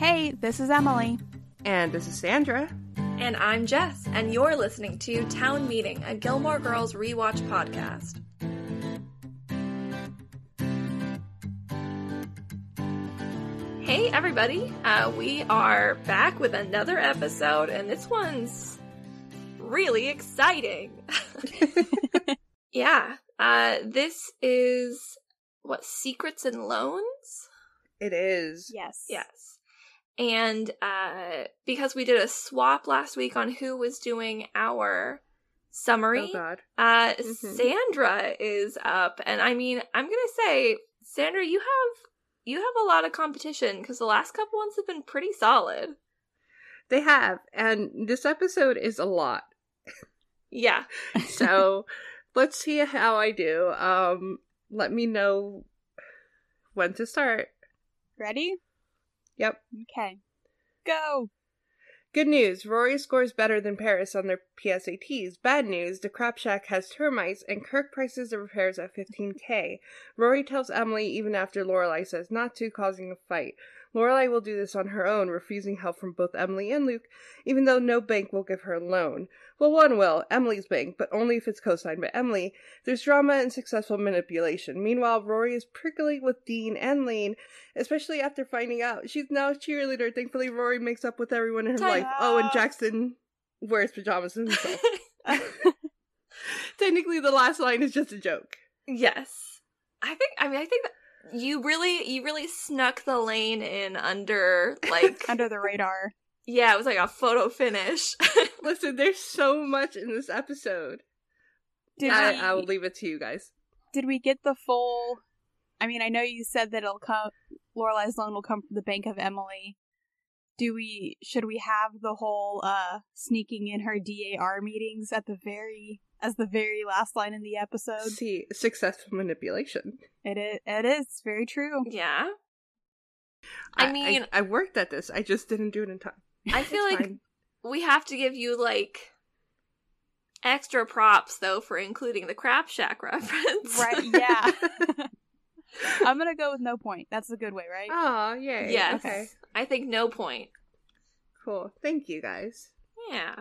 Hey, this is Emily. And this is Sandra. And I'm Jess, and you're listening to Town Meeting, a Gilmore Girls rewatch podcast. Hey everybody, we are back with another episode, and this one's really exciting. Yeah, this is, Secrets and Loans? It is. Yes. Yes. And because we did a swap last week on who was doing our summary, Oh God. Sandra is up. And I mean, I'm going to say, Sandra, you have a lot of competition because the last couple ones have been pretty solid. They have. And this episode is a lot. Yeah. So let's see how I do. Let me know when to start. Ready? Yep. Okay. Go! Good news, Rory scores better than Paris on their PSATs. Bad news, the Crap Shack has termites and Kirk prices the repairs at $15,000. Rory tells Emily even after Lorelai says not to, causing a fight. Lorelai will do this on her own, refusing help from both Emily and Luke, even though no bank will give her a loan. Well, one will, Emily's bank, but only if it's co-signed by Emily. There's drama and successful manipulation. Meanwhile, Rory is prickly with Dean and Lane, especially after finding out she's now a cheerleader. Thankfully, Rory makes up with everyone in her life. Oh, and Jackson wears pajamas himself. Technically, the last line is just a joke. Yes. I think that you really snuck the Lane in under, like... Under the radar. Yeah, it was like a photo finish. Listen, there's so much in this episode. I will leave it to you guys. Did we get the full... I mean, I know you said that Lorelai's loan will come from the bank of Emily. Should we have the whole sneaking in her DAR meetings as the very last line in the episode? See, successful manipulation. It is very true. Yeah. I mean, I worked at this. I just didn't do it in time. I feel like we have to give you, like, extra props, though, for including the Crap Shack reference. Right, yeah. I'm gonna go with no point. That's a good way, right? Oh, yay. Yes. Okay. I think no point. Cool. Thank you, guys. Yeah.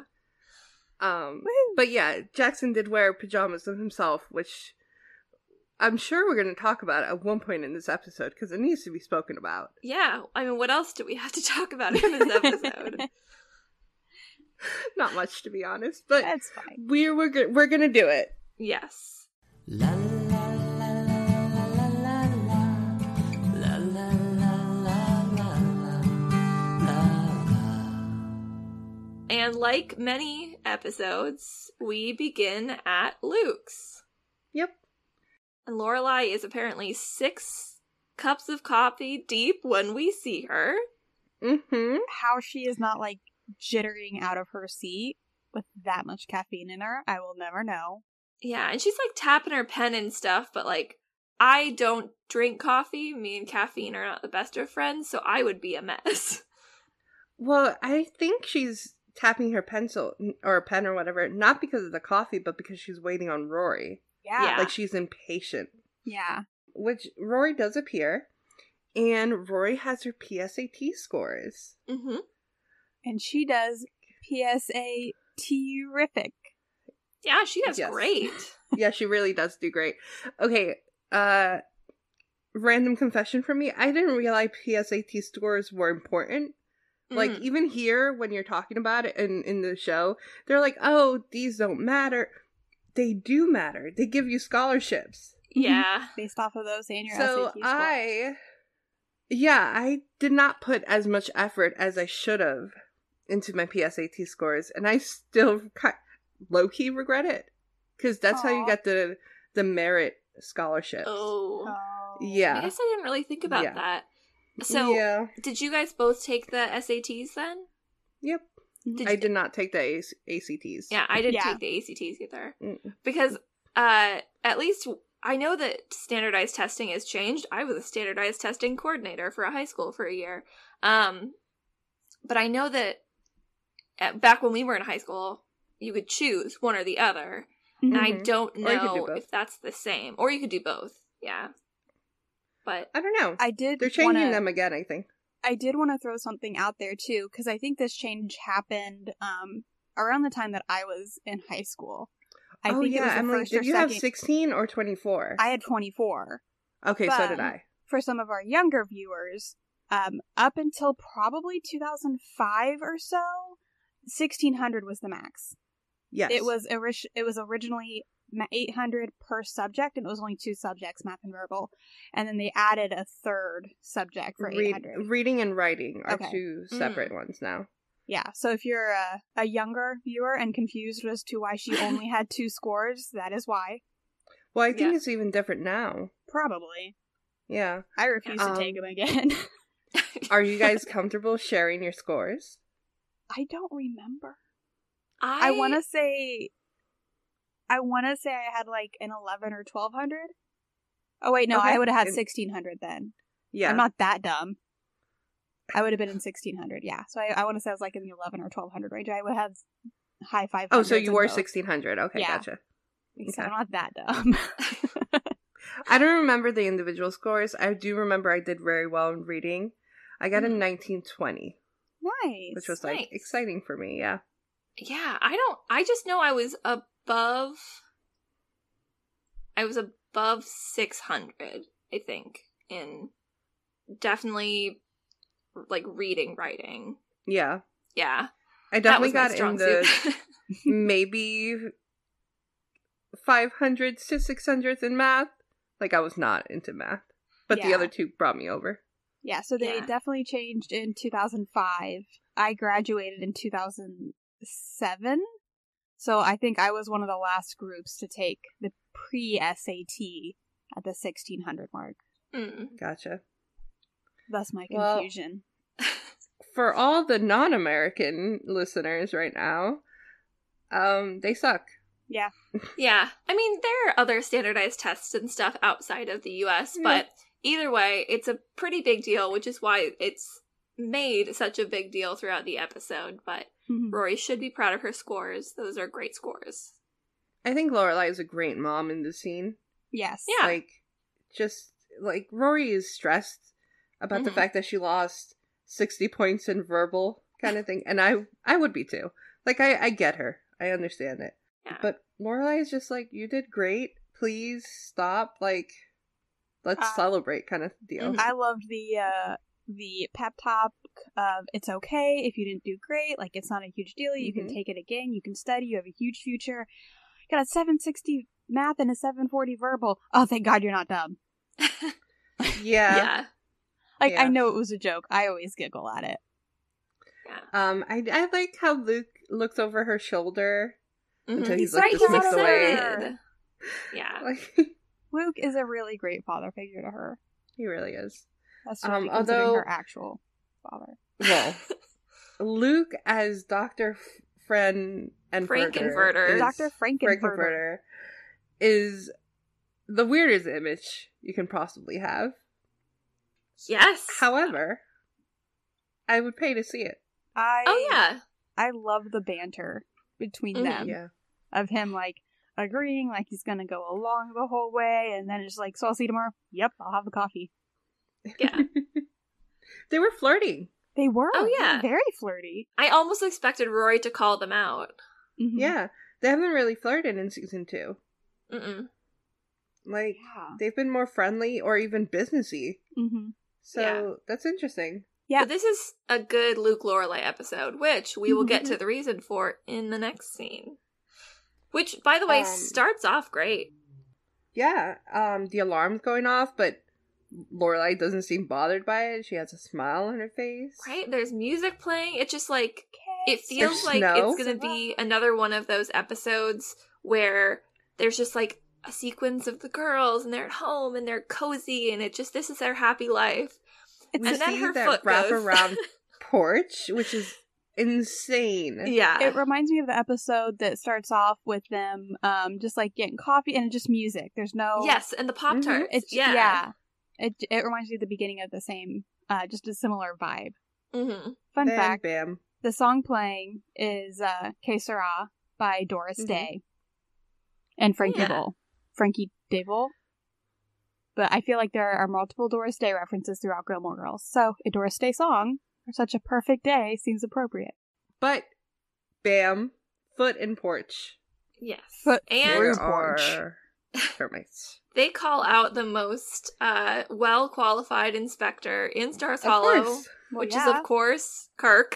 But yeah, Jackson did wear pajamas himself, which I'm sure we're going to talk about at one point in this episode, because it needs to be spoken about. Yeah. I mean, what else do we have to talk about in this episode? Not much, to be honest, but that's fine. We're going to do it. Yes. La la la la la la la la la la la. And like many episodes, we begin at Luke's. Yep. And Lorelai is apparently 6 cups of coffee deep when we see her. Mm-hmm. How she is not, like, jittering out of her seat with that much caffeine in her, I will never know. Yeah, and she's, like, tapping her pen and stuff, but, like, I don't drink coffee. Me and caffeine are not the best of friends, so I would be a mess. Well, I think she's tapping her pencil, or pen or whatever, not because of the coffee, but because she's waiting on Rory. Yeah. Like, she's impatient. Yeah. Which Rory does appear, and Rory has her PSAT scores. Mm-hmm. And she does PSA-terrific. Yeah, she does great. Yeah, she really does do great. Okay, random confession from me. I didn't realize PSAT scores were important. Like, even here, when you're talking about it in the show, they're like, oh, these don't matter. They do matter. They give you scholarships. Yeah. Based off of those and your So SAT scores. I did not put as much effort as I should have into my PSAT scores, and I still low-key regret it. Because that's how you get the merit scholarship. Oh. Yeah. I guess I didn't really think about that. So, did you guys both take the SATs then? Yep. I did not take the ACTs. Yeah, I didn't take the ACTs either. Because, at least, I know that standardized testing has changed. I was a standardized testing coordinator for a high school for a year. But I know that back when we were in high school, you could choose one or the other. And I don't know if that's the same. Or you could do both. Yeah. But I don't know. I did. They're changing them again, I think. I did want to throw something out there too, because I think this change happened around the time that I was in high school. I think it was the Emily, first did or you second. have 16 or 24? I had 24. Okay, so did but I. For some of our younger viewers, up until probably 2005 or so, 1600 was the max. Yes. It was originally 800 per subject, and it was only 2 subjects, math and verbal. And then they added a third subject for 800. Reading and writing are Okay. 2 separate ones now. Yeah, so if you're a younger viewer and confused as to why she only had 2 scores, that is why. Well, I think Yeah. it's even different now. Probably. Yeah. I refuse to take them again. Are you guys comfortable sharing your scores? I don't remember. I I want to say I had like an 11 or 1200. Oh wait, no, Okay. I would have had 1600 then. Yeah. I'm not that dumb. I would have been in 1600, yeah. So I want to say I was like in the 11 or 1200 range. I would have high 500s. Oh, so you were both. 1600. Okay, Yeah. gotcha. So Okay. I'm not that dumb. I don't remember the individual scores. I do remember I did very well in reading. I got a 1920, Nice. which was like Nice. exciting for me, yeah. Yeah, I just know I was above 600, I think, in definitely like reading, writing. Yeah. Yeah. I That was definitely my got in strong the suit. maybe 500s to 600s in math. Like I was not into math. But the Yeah. other 2 brought me over. Yeah, so they Yeah. definitely changed in 2005. I graduated in 2007. So I think I was one of the last groups to take the pre-SAT at the 1600 mark. Mm. Gotcha. Thus my Well- confusion. For all the non-American listeners right now, they suck. Yeah. Yeah. I mean, there are other standardized tests and stuff outside of the US, Yeah. but either way, it's a pretty big deal, which is why it's made such a big deal throughout the episode. But Mhm. Rory should be proud of her scores. Those are great scores. I think Lorelai is a great mom in this scene. Yes. Yeah. Like, just, like, Rory is stressed about the Mhm. fact that she lost 60 points in verbal kind of thing. And I would be too. Like, I get her. I understand it. Yeah. But Lorelai is just like, you did great. Please stop. Like, let's celebrate kind of deal. Mhm. I loved the pep talk of it's okay if you didn't do great, like it's not a huge deal, you can Mhm. take it again, you can study, you have a huge future. You got a 760 math and a 740 verbal. Oh, thank God you're not dumb. Yeah. Yeah. Like, I Yeah. know it was a joke. I always giggle at it. I like how Luke looks over her shoulder until Mhm. he's Right, like he's this not weeks over away. her. Yeah. Like, Luke is a really great father figure to her. he really is. That's really considering although- her actual father. Well, Luke as Dr. Frankenfurter. Dr. Frankenfurter. is the weirdest image you can possibly have. Yes. However, I would pay to see it. Oh yeah. I love the banter between Mhm. them. Yeah. Of him, like, agreeing, like, he's gonna go along the whole way, and then it's like, so I'll see you tomorrow? Yep, I'll have the coffee. Yeah. They were flirting. They were. Oh, they were yeah. very flirty. I almost expected Rory to call them out. Mhm. Yeah. They haven't really flirted in season 2. Mm-mm. Like, Yeah. they've been more friendly or even businessy. Mm-hmm. So, Yeah. that's interesting. Yeah. But this is a good Luke Lorelai episode, which we will get to the reason for in the next scene. Which, by the way, starts off great. Yeah, the alarm's going off, but Lorelai doesn't seem bothered by it. She has a smile on her face. Right? There's music playing. It's just like, it feels There's like snow. it's going to be another one of those episodes where there's just like a sequence of the girls and they're at home and they're cozy and this is their happy life. We And then see her that foot goes. wraparound porch, which is insane. Yeah. It reminds me of the episode that starts off with them just like getting coffee and just music. There's no Yes, and the Pop-Tarts. It's Yeah. It reminds me of the beginning of the same just a similar vibe. Mm-hmm. Fun Bam, fact, bam. the song playing is Que Sera by Doris Mhm. Day and Frankie Yeah. Devil. Frankie Devil? But I feel like there are multiple Doris Day references throughout Gilmore Girls, so a Doris Day song for such a perfect day seems appropriate. But, bam, foot and porch. Yes. Foot And through There are termites. they call out the most well-qualified inspector in Stars Of Hollow, course. which Well, is, of course, Kirk.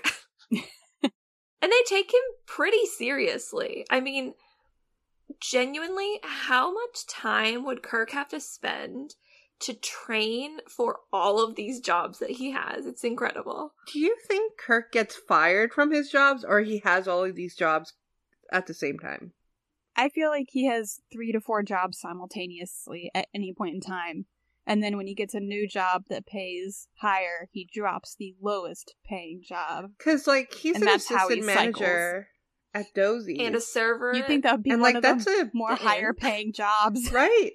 And they take him pretty seriously. I mean, genuinely, how much time would Kirk have to spend to train for all of these jobs that he has? It's incredible. Do you think Kirk gets fired from his jobs, or he has all of these jobs at the same time? I feel like he has 3 to 4 jobs simultaneously at any point in time. And then when he gets a new job that pays higher, he drops the lowest paying job. Because, like, he's And an that's how he assistant manager at Dozy. And a server. You think that would be And, one like, of that's the a more thing. higher paying jobs? Right.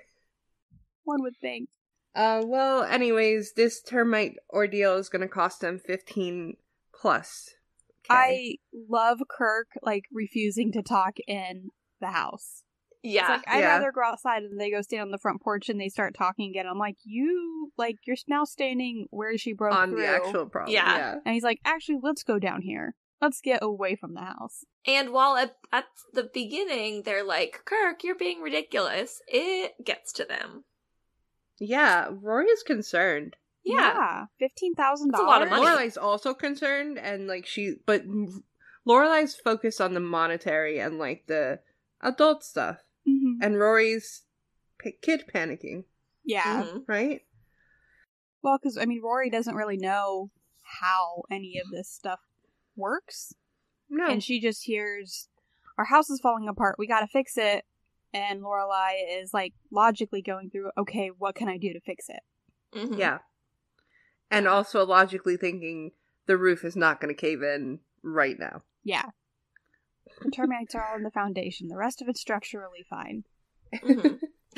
One would think. Well, anyways, this termite ordeal is going to cost him 15 plus. I love Kirk, like, refusing to talk in the house. It's Yeah. like, I'd Yeah. rather go outside and they go stand on the front porch and they start talking again. I'm like, you're now standing where she broke On through. the actual problem. Yeah. Yeah. And he's like, actually, let's go down here. Let's get away from the house. And while at the beginning they're like, Kirk, you're being ridiculous, it gets to them. Yeah, Rory is concerned. Yeah. $15,000. That's a lot of money. Lorelai's also concerned, and like but Lorelai's focused on the monetary and like the adult stuff, Mm-hmm. and Rory's kid panicking, Yeah. Mhm. right? Well, because, I mean, Rory doesn't really know how any of this stuff works. No, And she just hears, our house is falling apart, we gotta fix it. And Lorelai is, like, logically going through, okay, what can I do to fix it? Mhm. yeah, and also logically thinking the roof is not going to cave in right now. Yeah. The termites are all in the foundation. The rest of it's structurally fine. Mhm.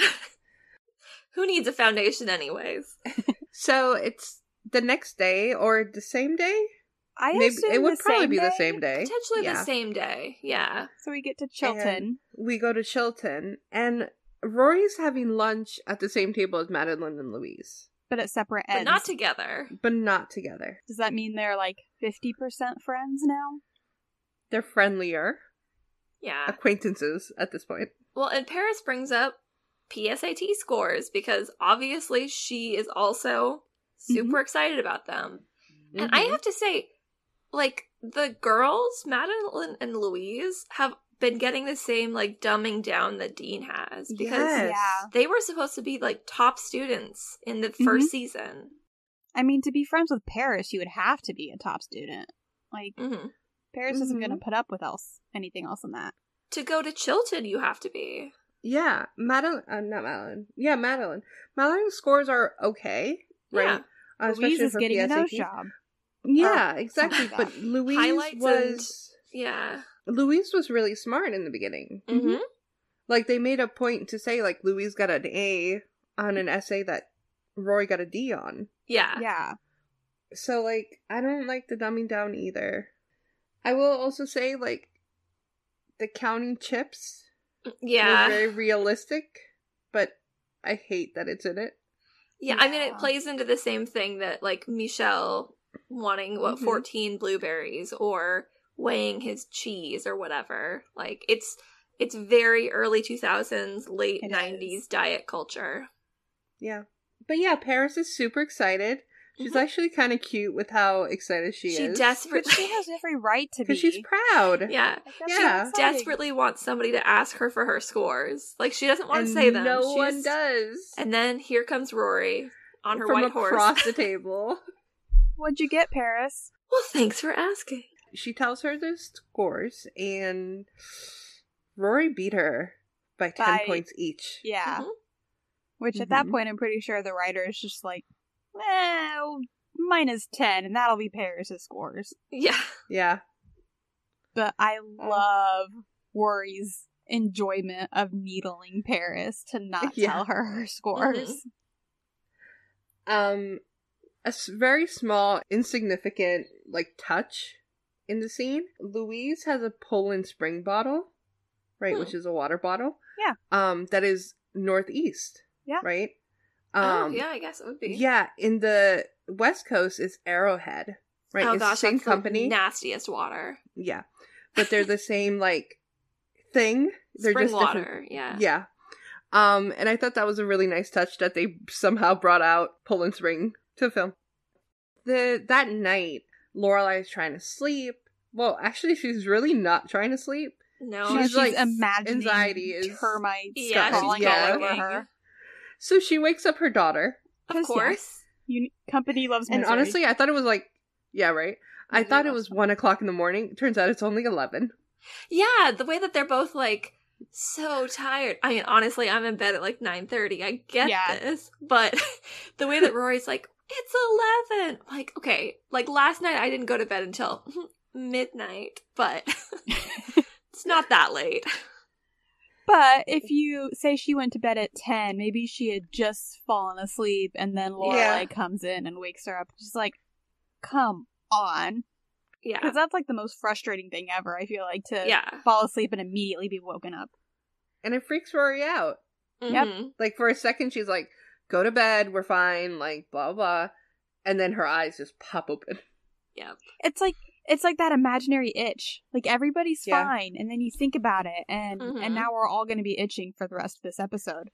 Who needs a foundation anyways? So it's the next day or the same day. I Maybe assume it would the probably same be the day. same day. Potentially Yeah. the same day. Yeah. So we get to Chilton. And we go to Chilton, and Rory's having lunch at the same table as Madeline and Louise, But at separate But ends. not together. but not together. Does that mean they're like 50% friends now? They're friendlier Yeah. acquaintances at this point. Well, and Paris brings up PSAT scores because obviously she is also super excited about them. And I have to say, like, the girls, Madeline and Louise, have been getting the same, like, dumbing down that Dean has. Because Yes. Yeah. they were supposed to be, like, top students in the first season. I mean, to be friends with Paris, you would have to be a top student. Like, Hmm. Paris isn't Mhm. going to put up with anything else than that. To go to Chilton, you have to be. Yeah, Madeline. Not Madeline. Yeah, Madeline. Madeline's scores are okay, right? Yeah. Louise especially is for getting a nose PSATs. job. Yeah, Or exactly. something like But that. Louise Highlights was Yeah. Louise was really smart in the beginning. Hmm. Like they made a point to say like Louise got an A on an essay that Rory got a D on. Yeah. Yeah. So like I don't like the dumbing down either. I will also say like the counting chips Yeah. was very realistic, but I hate that it's in it. Yeah, I mean, Yeah. it plays into the same thing that, like, Michelle wanting, Mhm. 14 blueberries or weighing his cheese or whatever. Like, it's very early 2000s, late It 90s is. diet culture. Yeah. But yeah, Paris is super excited. She's Mhm. actually kind of cute with how excited she She is. desperately, But she has every right to be. Because she's proud. yeah, Like, that's Yeah. so exciting. desperately wants somebody to ask her for her scores. Like, she doesn't want And to say them. no She one just- does. And then here comes Rory on her From white horse. across the table. What'd you get, Paris? Well, thanks for asking. She tells her the scores, and Rory beat her by 10 By- points each. Yeah. Mhm. Which at that Mhm. point, I'm pretty sure the writer is just like, minus 10, and that'll be Paris's scores. Yeah. Yeah. But I love Rory's enjoyment of needling Paris to not Yeah. tell her scores. A very small, insignificant, like, touch in the scene. Louise has a Poland Spring bottle, right, Hmm. which is a water bottle. Yeah. That is northeast. Yeah. Right? Yeah, I guess it would be. Yeah, in the West Coast, it's Arrowhead, right? Oh it's gosh, the same that's company. the nastiest water. Yeah, but they're the same like thing. They're Spring just water, different. yeah. Yeah. And I thought that was a really nice touch that they somehow brought out Poland Spring to film. That night, Lorelai is trying to sleep. Well, actually, she's really not trying to sleep. No, She's, like, imagining anxiety is termites Yeah, she's crawling yeah. all over panicking. her. So she wakes up her daughter. of 'Cause, course. Company loves And misery. honestly, I thought it was like, yeah, right? I Misery thought it loves was 1 o'clock in the morning. Turns out it's only 11. Yeah, the way that they're both like so tired. I mean, honestly, I'm in bed at like 9:30. I get Yeah. this, but the way that Rory's like, it's 11. I'm like, okay, like last night I didn't go to bed until midnight, but it's not that late. But if you say she went to bed at 10, maybe she had just fallen asleep, and then Lorelai Yeah. comes in and wakes her up. She's like, come on. Yeah, Because that's like the most frustrating thing ever, I feel like, to yeah. fall asleep and immediately be woken up. And it freaks Rory out. Yep. Mhm. Like, for a second, she's like, go to bed, we're fine, like, blah, blah. And then her eyes just pop open. Yep. It's like that imaginary itch. Like, everybody's Yeah. fine, and then you think about it, and Mhm. now we're all going to be itching for the rest of this episode.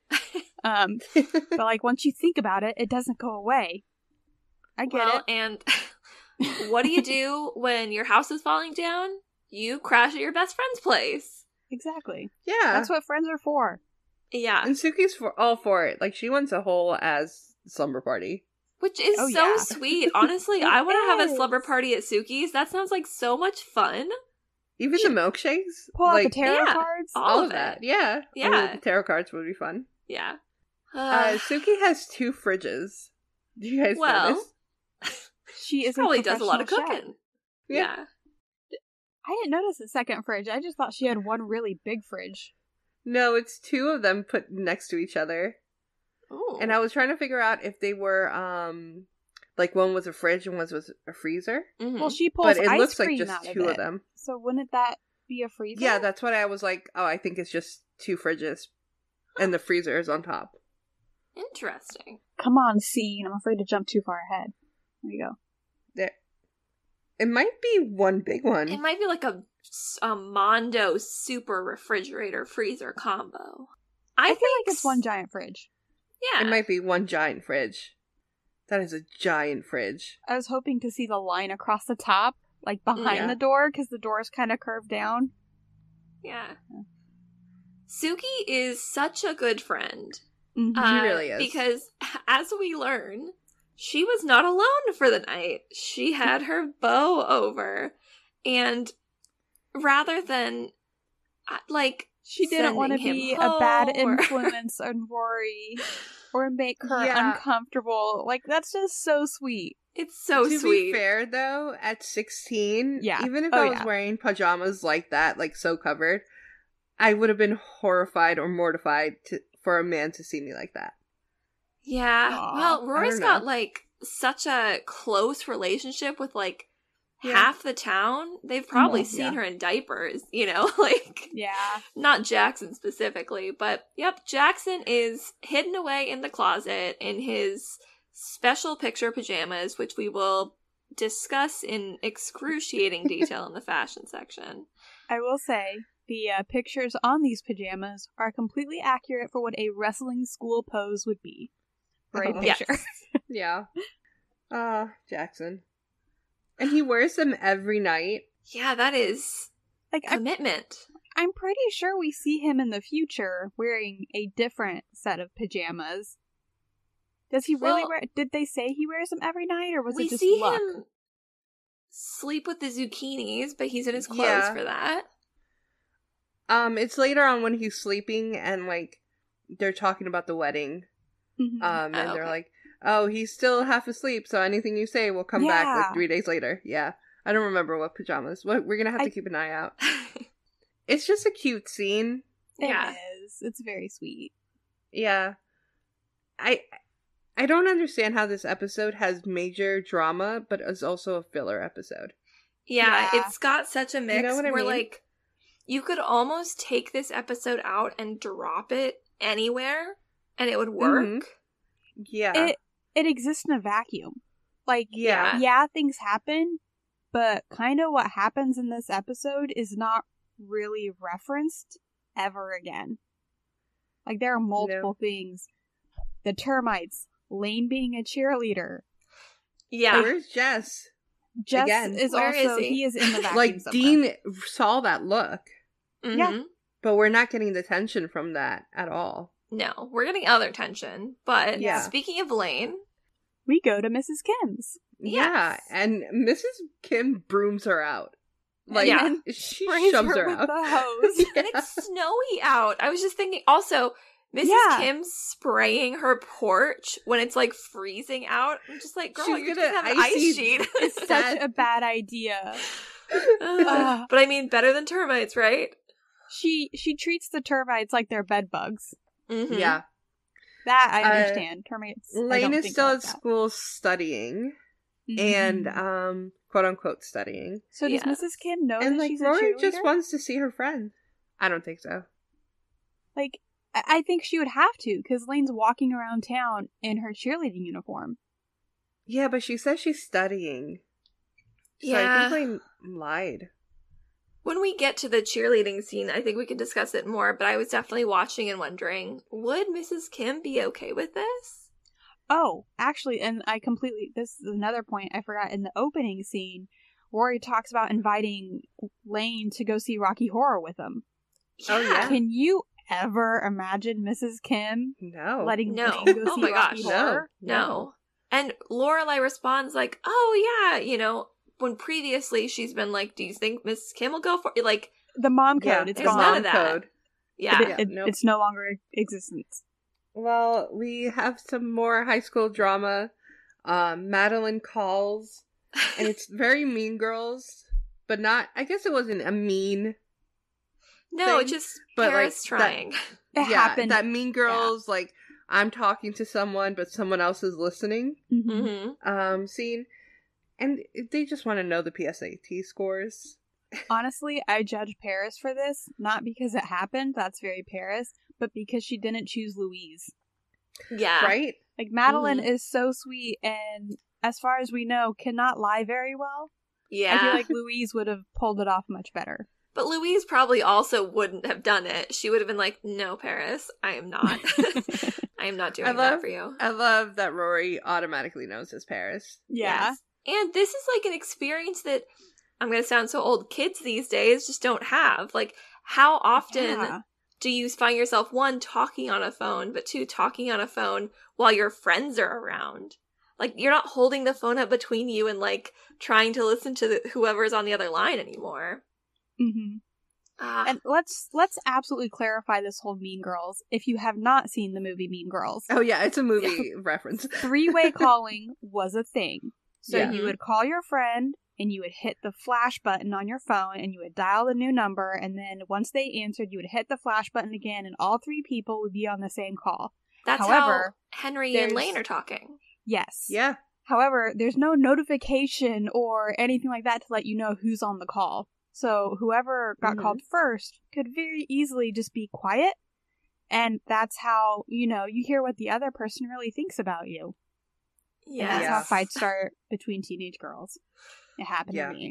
But like, once you think about it, it doesn't go away. I get Well, it. and what do you do when your house is falling down? You crash at your best friend's place. Exactly. Yeah. That's what friends are for. Yeah, And Suki's all for it. Like, she wants a whole as slumber party. which is Oh, so yeah. sweet. Honestly, It I want to have a is. slumber party at Suki's. That sounds like so much fun. Even the milkshakes. Pull out the like, tarot yeah. cards. All of of that. it. Yeah. Yeah. Oh, the tarot cards would be fun. Yeah. Suki has 2 fridges. Do you guys Well, notice? She is probably does a lot of professional chef. cooking. Yeah. Yeah. I didn't notice a second fridge. I just thought she had one really big fridge. No, it's 2 of them put next to each other. Ooh. And I was trying to figure out if they were, like, one was a fridge and one was a freezer. Mhm. Well, she pulls But it ice looks like cream just out 2 of of it. them. So wouldn't that be a freezer? Yeah, that's what I was like, oh, I think it's just 2 fridges. And the freezer is on top. Interesting. Come on, scene. I'm afraid to jump too far ahead. There you go. There. It might be one big one. It might be like a Mondo super refrigerator freezer combo. I feel think like it's one giant fridge. Yeah. It might be one giant fridge. That is a giant fridge. I was hoping to see the line across the top, like behind Yeah. the door, because the door is kind of curved down. Yeah. Suki is such a good friend. Mhm. She really is. Because as we learn, she was not alone for the night. She had her beau over. And rather than, like, She didn't want to sending be him a bad home or- influence on Rory or make her Yeah. uncomfortable. Like, that's just so sweet. It's so to sweet. be fair, though, at 16, Yeah. even if Oh, I was yeah. wearing pajamas like that, like so covered, I would have been horrified or mortified for a man to see me like that. Yeah. Aw, Well, Rory's don't got know. like such a close relationship with like Yeah. half the town. They've probably Mhm, seen yeah. her in diapers, you know, like Yeah. not Jackson specifically, but yep, Jackson is hidden away in the closet in his special picture pajamas, which we will discuss in excruciating detail in the fashion section. I will say, the pictures on these pajamas are completely accurate for what a wrestling school pose would be. For a Oh. Yes. picture. Yeah. Jackson. And he wears them every night. Yeah, that is Like, commitment. I'm pretty sure we see him in the future wearing a different set of pajamas. Does he really Well, wear? Did they say he wears them every night, or was We it just see luck? him sleep with the zucchinis, but he's in his clothes Yeah. for that. It's later on when he's sleeping and, like, they're talking about the wedding. Mhm. And Oh, they're okay. like, oh, he's still half asleep, so anything you say will come back, Yeah. like, 3 days later. Yeah. I don't remember what pajamas. We're gonna have to keep an eye out. It's just a cute scene. Yeah. It is. It's very sweet. Yeah. I don't understand how this episode has major drama, but is also a filler episode. Yeah, Yeah. it's got such a mix know what I where, mean? like, you could almost take this episode out and drop it anywhere, and it would work. Mhm. Yeah. it exists in a vacuum. Like, Yeah. yeah, things happen, but kind of what happens in this episode is not really referenced ever again. Like, there are multiple things. The termites, Lane being a cheerleader. Yeah. Where's Jess? Jess Again. is Where also, is he? he is in the vacuum Like, somewhere. Dean saw that look, Mhm. Yeah. but we're not getting the tension from that at all. No, we're getting other tension. But Yeah. speaking of Lane, We go to Mrs. Kim's. Yeah, Yes. and Mrs. Kim brooms her out. Like, Yeah. And she sprays shoves her her with out. the hose. and it's snowy out. I was just thinking also, Mrs. Yeah. Kim spraying her porch when it's like freezing out. I'm just like, girl, She's you're gonna just have an icy- ice sheet. It's such a bad idea. But I mean, better than termites, right? She treats the termites like they're bed bugs. Mhm. Yeah. That I understand. Termites. I Lane don't is think still like at that. school studying, Mhm. and quote unquote studying. So does Yes. Mrs. Kim know And that like she's a Rory cheerleader? just wants to see her friend. I don't think so. Like, I think she would have to, because Lane's walking around town in her cheerleading uniform. Yeah, but she says she's studying. So Yeah. I think Lane lied. When we get to the cheerleading scene, I think we can discuss it more, but I was definitely watching and wondering, would Mrs. Kim be okay with this? Oh, actually, and this is another point I forgot in the opening scene. Rory talks about inviting Lane to go see Rocky Horror with him. Oh, yeah. Can you ever imagine Mrs. Kim No. letting No. Lane go Oh see my Rocky gosh, Horror? No. And Lorelai responds like, oh yeah, when previously she's been like, do you think Mrs. Kim will go for it? Like, The mom Yeah, code, it's there's gone. none of that. code. yeah. Yeah, nope. It's no longer in existence. Well, we have some more high school drama. Madeline calls, and it's very Mean Girls, but not. I guess it wasn't a mean. No, thing, it's just but, Paris like, trying. It happened. that Mean Girls like I'm talking to someone, but someone else is listening. Mhm. Mm-hmm. Scene, and they just want to know the PSAT scores. Honestly, I judge Paris for this, not because it happened, that's very Paris, but because she didn't choose Louise. Yeah. Right? Like, Madeline Mhm. is so sweet and, as far as we know, cannot lie very well. Yeah. I feel like Louise would have pulled it off much better. But Louise probably also wouldn't have done it. She would have been like, no, Paris, I am not. I am not doing that for you. I love that Rory automatically knows it's Paris. Yeah. Yes. And this is like an experience that, I'm going to sound so old, kids these days just don't have. Like, how often Yeah. do you find yourself, one, talking on a phone, but two, talking on a phone while your friends are around? Like, you're not holding the phone up between you and, like, trying to listen to whoever's on the other line anymore. Mm-hmm. Ah, And let's absolutely clarify this whole Mean Girls. If you have not seen the movie Mean Girls, Oh yeah, it's a movie reference. three-way calling was a thing. So Yeah. you would call your friend, and you would hit the flash button on your phone, and you would dial the new number, and then once they answered, you would hit the flash button again, and all three people would be on the same call. that's however, how Henry there's- and Lane are talking. Yes. Yeah. However, there's no notification or anything like that to let you know who's on the call. So whoever got Mhm. called first could very easily just be quiet, and that's how, you hear what the other person really thinks about you. Yeah. And that's how Yes. fights start between teenage girls. It happened Yeah. to me.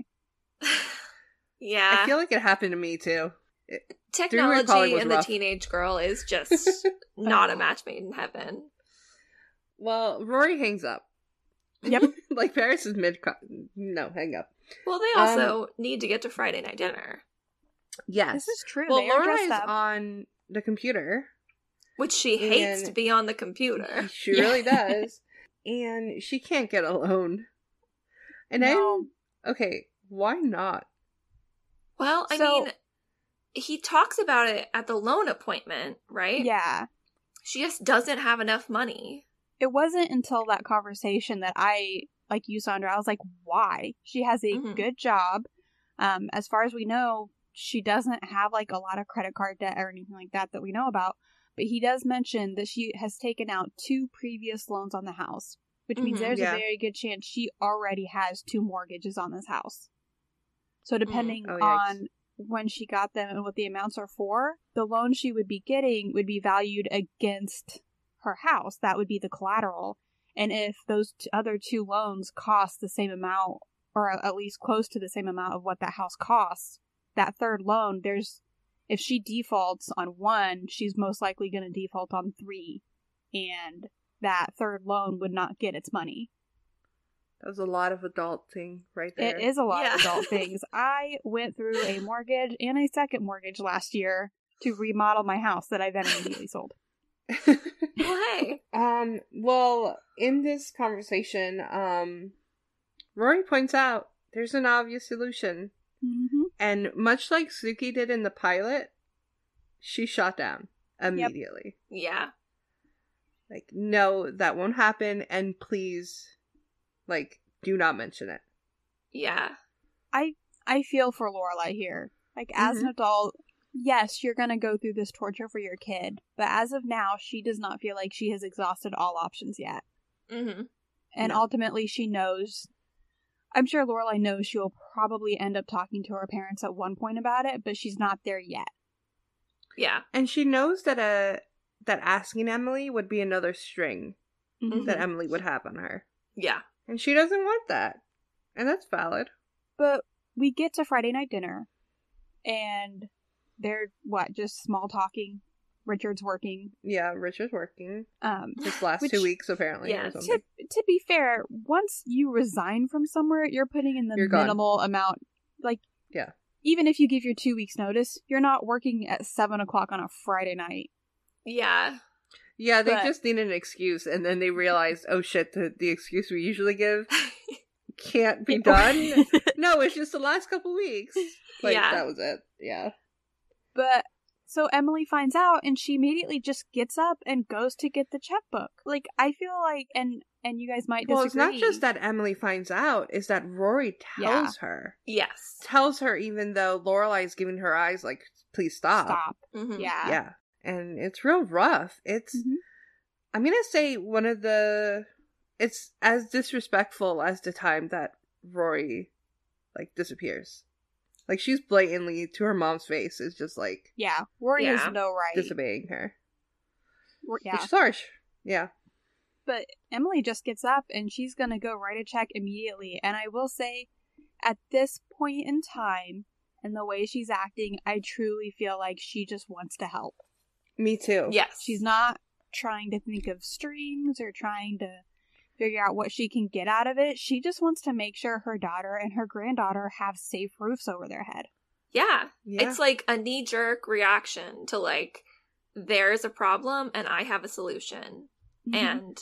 Yeah. I feel like it happened to me too. Technology calling was and the rough. teenage girl is just not a match made in heaven. Well, Rory hangs up. Yep. Like Paris is no, hang up. Well, they also need to get to Friday night dinner, Yes. This is true. Well, They are Laura dressed is up. on the computer. which she hates And- to be on the computer. She really does. And she can't get alone. And No. okay, why not? Well, I So- mean, he talks about it at the loan appointment, right? Yeah. She just doesn't have enough money. It wasn't until that conversation that I, like you, Sandra, I was like, why? She has a Mhm. good job. As far as we know, she doesn't have like a lot of credit card debt or anything like that we know about. But he does mention that she has taken out 2 previous loans on the house, which means Mhm. there's Yeah. a very good chance she already has 2 mortgages on this house. So depending Oh, yikes. on when she got them and what the amounts are for, the loan she would be getting would be valued against her house. That would be the collateral. And if those other two loans cost the same amount, or at least close to the same amount of what that house costs, that third loan, if she defaults on one, she's most likely going to default on three. And that third loan would not get its money. That was a lot of adulting right there. It is a lot of adult things. I went through a mortgage and a second mortgage last year to remodel my house that I then immediately sold. Why? Well, in this conversation, Rory points out there's an obvious solution. Mm-hmm. And much like Suki did in the pilot, she shot down immediately. Yeah. Like, no, that won't happen, and please, like, do not mention it. Yeah. I feel for Lorelai here. Like, as an adult, yes, you're gonna go through this torture for your kid, but as of now, she does not feel like she has exhausted all options yet. Mm-hmm. And ultimately, she knows. I'm sure Lorelai knows she will probably end up talking to her parents at one point about it, but she's not there yet. Yeah. And she knows that that asking Emily would be another string that Emily would have on her. Yeah. And she doesn't want that. And that's valid. But we get to Friday night dinner, and they're, just small talking. Richard's working. Yeah, Richard's working. His last Which, 2 weeks, apparently. yeah, or something. To be fair, once you resign from somewhere, you're putting in the minimal amount. Like, yeah. Even if you give your 2 weeks notice, you're not working at 7 o'clock on a Friday night. Yeah. Yeah, they just need an excuse, and then they realized, oh shit, the excuse we usually give can't be done. No, it's just the last couple weeks. Like, that was it. Yeah. But, so Emily finds out, and she immediately just gets up and goes to get the checkbook. Like, I feel like, and you guys might disagree. Well, it's not just that Emily finds out, it's that Rory tells her. Yes. Tells her even though Lorelai's giving her eyes like, please stop. Mm-hmm. Yeah. Yeah. And it's real rough. It's, I'm going to say it's as disrespectful as the time that Rory, like, disappears. Like, she's blatantly, to her mom's face, is just like... Yeah, Rory has no right. Disobeying her. Yeah. Which is harsh. Yeah. But Emily just gets up, and she's gonna go write a check immediately. And I will say, at this point in time, and the way she's acting, I truly feel like she just wants to help. Me too. Yes. She's not trying to think of strings or trying to figure out what she can get out of it. She just wants to make sure her daughter and her granddaughter have safe roofs over their head. Yeah. It's like a knee-jerk reaction to, like, there's a problem and I have a solution. And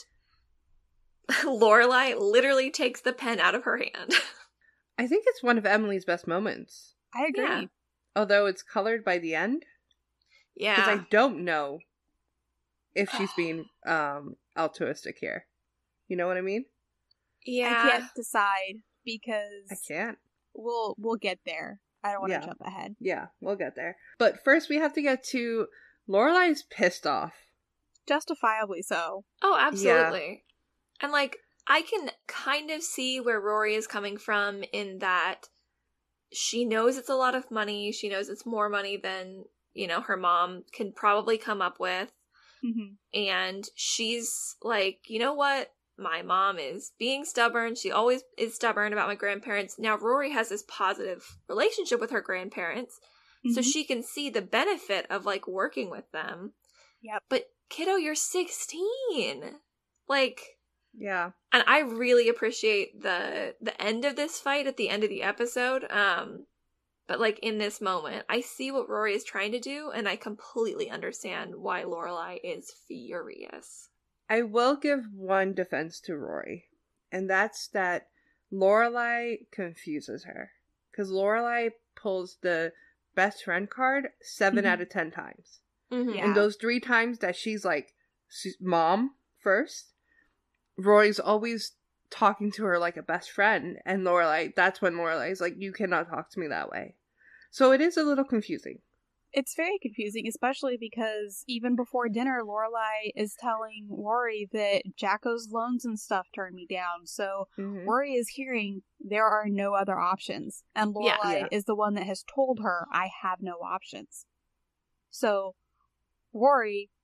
Lorelai literally takes the pen out of her hand. I think it's one of Emily's best moments. I agree. Yeah. Although it's colored by the end. Yeah. Because I don't know if she's being altruistic here. You know what I mean? Yeah. I can't decide because I can't. We'll get there. I don't want to jump ahead. Yeah, we'll get there. But first we have to get to Lorelai's pissed off. Justifiably so. Oh, absolutely. Yeah. And, like, I can kind of see where Rory is coming from in that she knows it's a lot of money. She knows it's more money than, you know, her mom can probably come up with. And she's like, you know what? My mom is being stubborn. She always is stubborn about my grandparents. Now Rory has this positive relationship with her grandparents. So she can see the benefit of, like, working with them. Yep. But, kiddo, you're 16. Like... Yeah. And I really appreciate the end of this fight at the end of the episode. But, like, in this moment, I see what Rory is trying to do, and I completely understand why Lorelai is furious. I will give one defense to Rory, and that's that Lorelai confuses her. Because Lorelai pulls the best friend card 7 out of 10 times. Yeah. And those 3 times that she's like, Mom first, Rory's always talking to her like a best friend, and Lorelai, that's when Lorelai's like, you cannot talk to me that way. So it is a little confusing. It's very confusing, especially because even before dinner, Lorelai is telling Rory that Jacko's loans and stuff turned me down. So Rory is hearing there are no other options. And Lorelai is the one that has told her, I have no options. So Rory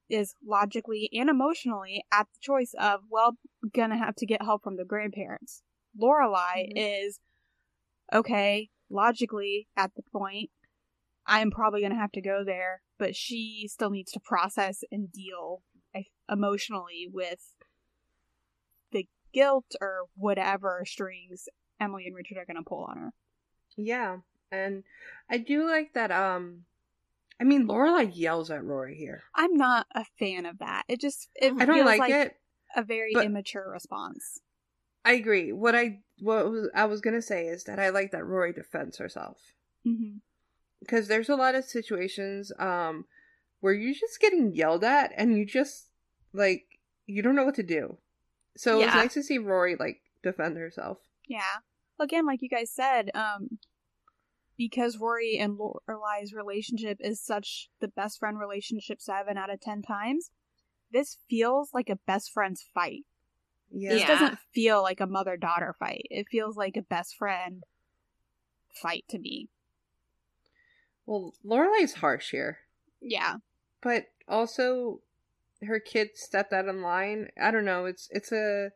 is logically and emotionally at the choice of, well, gonna have to get help from the grandparents. Lorelai is, okay, logically at the point, I'm probably gonna have to go there, but she still needs to process and deal emotionally with the guilt or whatever strings Emily and Richard are gonna pull on her. Yeah, and I do like that, I mean, Lorelai yells at Rory here. I'm not a fan of that. It I don't feels like it. a very but- immature response. I agree. What I was gonna say is that I like that Rory defends herself. Mm-hmm. Because there's a lot of situations where you're just getting yelled at and you just, like, you don't know what to do. So it's nice to see Rory, like, defend herself. Yeah. Again, like you guys said, because Rory and Lorelai's relationship is such the best friend relationship 7 out of 10 times, this feels like a best friend's fight. Yeah. This doesn't feel like a mother-daughter fight. It feels like a best friend fight to me. Well, Lorelai's harsh here. Yeah. But also, her kid stepped out in line. I don't know. It's a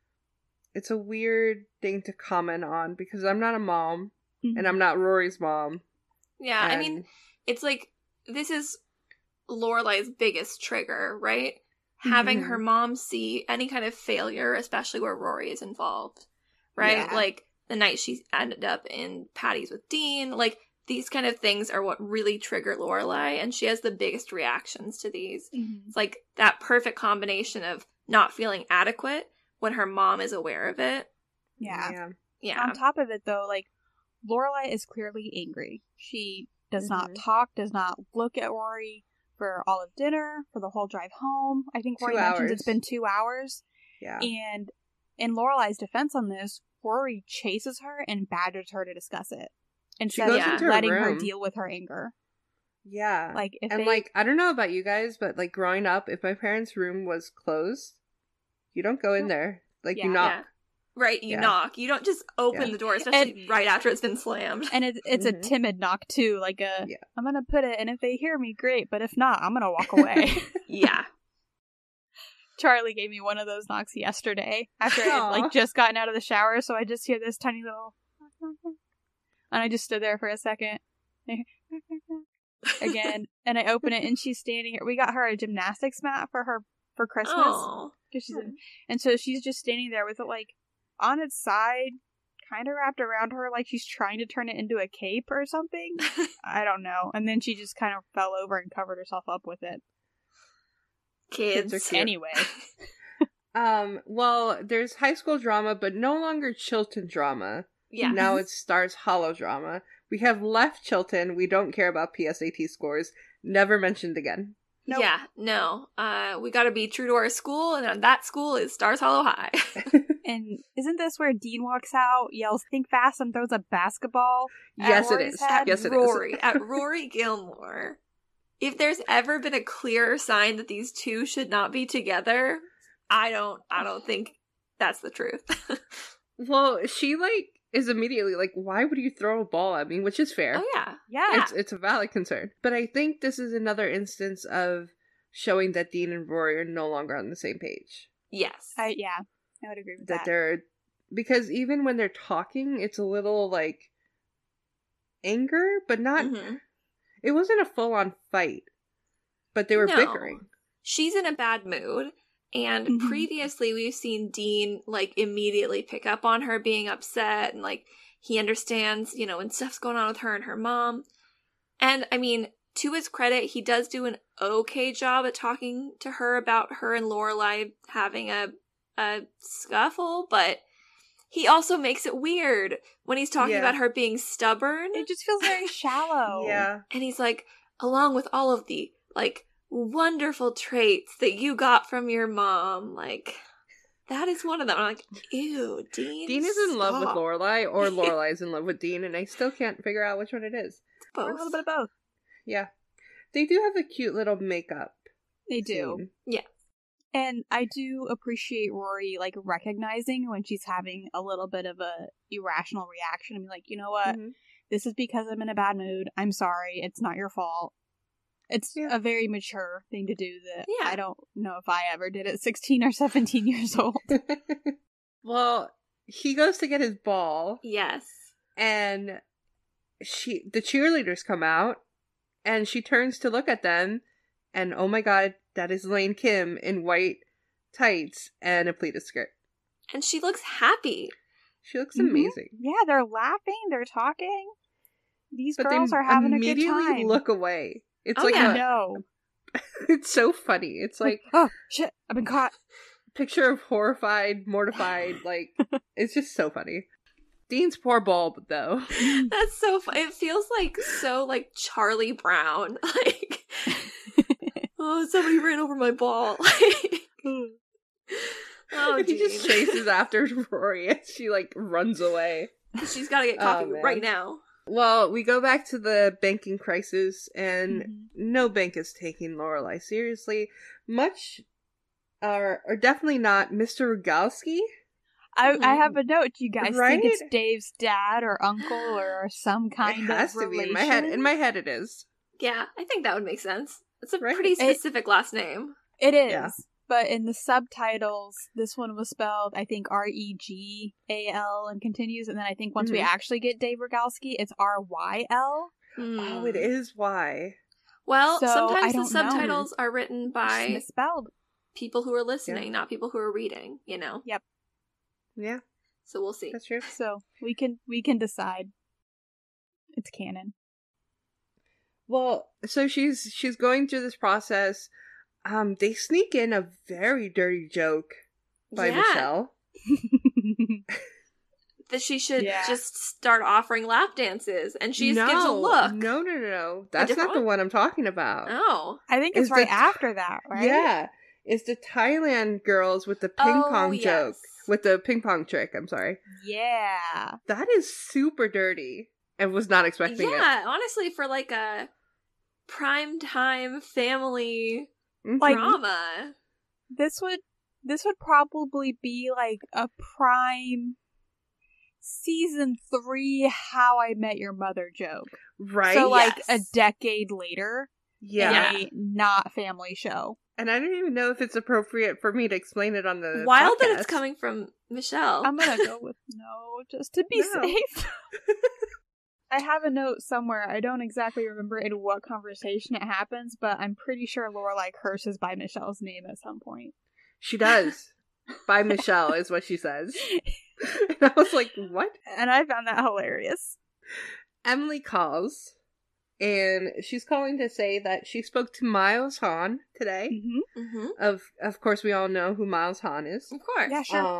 weird thing to comment on because I'm not a mom, and I'm not Rory's mom. Yeah, I mean, it's like, this is Lorelai's biggest trigger, right? Having her mom see any kind of failure, especially where Rory is involved, right? Yeah. Like, the night she ended up in Patty's with Dean, like, these kind of things are what really trigger Lorelai, and she has the biggest reactions to these. It's like that perfect combination of not feeling adequate when her mom is aware of it. Yeah. Yeah. On top of it, though, like, Lorelai is clearly angry. She does not talk, does not look at Rory for all of dinner, for the whole drive home. I think Rory mentions it's been 2 hours. Yeah. And in Lorelai's defense on this, Rory chases her and badgers her to discuss it instead of letting her deal with her anger. Yeah. Like, if and, like, I don't know about you guys, but, like, growing up, if my parents' room was closed, you don't go in there. Like, you knock. Yeah. Right, you knock. You don't just open the door, especially right after it's been slammed. And it's a timid knock, too. Like, I'm gonna put it, and if they hear me, great. But if not, I'm gonna walk away. Yeah. Charlie gave me one of those knocks yesterday after I had, like, just gotten out of the shower, so I just hear this tiny little... And I just stood there for a second. Again. And I open it, and she's standing here. We got her a gymnastics mat for Christmas. Oh. And so she's just standing there with it, like, on its side, kind of wrapped around her, like she's trying to turn it into a cape or something. I don't know. And then she just kind of fell over and covered herself up with it. Kids are cute. Anyway. Well, there's high school drama, but no longer Chilton drama. Yeah. Now it's Stars Hollow drama. We have left Chilton. We don't care about PSAT scores. Never mentioned again. Nope. Yeah, no. We gotta be true to our school, and that school is Stars Hollow High. And isn't this where Dean walks out, yells "Think fast" and throws a basketball? Yes, it is. Yes, it is. At Rory Gilmore. If there's ever been a clearer sign that these two should not be together, I don't think that's the truth. Well, she, like, is immediately like, why would you throw a ball at me? Which is fair. Oh, yeah. Yeah. It's a valid concern. But I think this is another instance of showing that Dean and Rory are no longer on the same page. Yes. I would agree with that. Because even when they're talking, it's a little, like, anger, but not... Mm-hmm. It wasn't a full-on fight, but they were bickering. She's in a bad mood, and previously we've seen Dean, like, immediately pick up on her being upset, and, like, he understands, you know, when stuff's going on with her and her mom. And, I mean, to his credit, he does do an okay job at talking to her about her and Lorelai having a scuffle, but he also makes it weird when he's talking about her being stubborn. It just feels very shallow. Yeah. And he's like, along with all of the, like, wonderful traits that you got from your mom, like, that is one of them. I'm like, ew, Dean. Dean is in love with Lorelai, or Lorelai is in love with Dean, and I still can't figure out which one it is. Both. Or a little bit of both. Yeah. They do have a cute little makeup. They do. Scene. Yeah. And I do appreciate Rory, like, recognizing when she's having a little bit of a irrational reaction and be like, you know what? This is because I'm in a bad mood. I'm sorry. It's not your fault. It's a very mature thing to do that Yeah. I don't know if I ever did at 16 or 17 years old. Well, he goes to get his ball, Yes. and the cheerleaders come out, and she turns to look at them, and oh my god, that is Lane Kim in white tights and a pleated skirt. And she looks happy. She looks Mhm. amazing. Yeah, they're laughing, they're talking. These But girls they are having a good immediately time. look away. It's Oh, like yeah. I know. it's so funny. It's like Oh, shit, I've been caught. picture of horrified, mortified, like it's just so funny. Dean's poor bulb though. That's so fun. It feels like so like Charlie Brown. Like, oh, somebody ran over my ball. Oh, And he just Dean. chases after Rory as she like runs away. She's got to get Oh, coffee man. right now. Well, we go back to the banking crisis, and Mhm. no bank is taking Lorelai seriously. Much, or definitely not Mr. Rogalski. I have a note. Do you guys think it's Right? Dave's dad or uncle or some kind It has of to be relation? in my head. In my head, it is. Yeah, I think that would make sense. It's a Right. pretty specific last name. It is. Yeah. But in the subtitles, this one was spelled, I think, Regal and continues. And then I think once we Mhm. actually get Dave Rogalski, it's Ryl. Oh, it is why. Well, So, I sometimes the don't know. subtitles are written It's by misspelled. people who are listening, not people who are reading, you know? Yeah, So we'll see. that's true. So we can decide. It's canon. Well, so she's going through this process. They sneak in a very dirty joke by Yeah. Michelle. That she should Yeah. just start offering lap dances, and she just gives a look. No. That's different not the one? one I'm talking about. Oh. I think it's Is right the- after that, right? Yeah, it's the Thailand girls with the ping pong joke, with the ping pong trick. I'm sorry. Yeah. That is super dirty. I was not expecting it. Yeah, honestly, for like a prime time family Mhm. Like- drama. This would probably be like a prime season 3 How I Met Your Mother joke. right? So like Yes. a decade later yeah. in a not family show. And I don't even know if it's appropriate for me to explain it on the Wild that it's podcast. coming from Michelle. I'm gonna go with no, just to be No. safe. I have a note somewhere. I don't exactly remember in what conversation it happens, but I'm pretty sure Lorelai curses by Michelle's name at some point. She does. By Michelle is what she says. And I was like, what? And I found that hilarious. Emily calls, and she's calling to say that she spoke to Miles Hahn today. Mm-hmm. Mm-hmm. Of course, we all know who Miles Hahn is. Of course. Yeah, sure.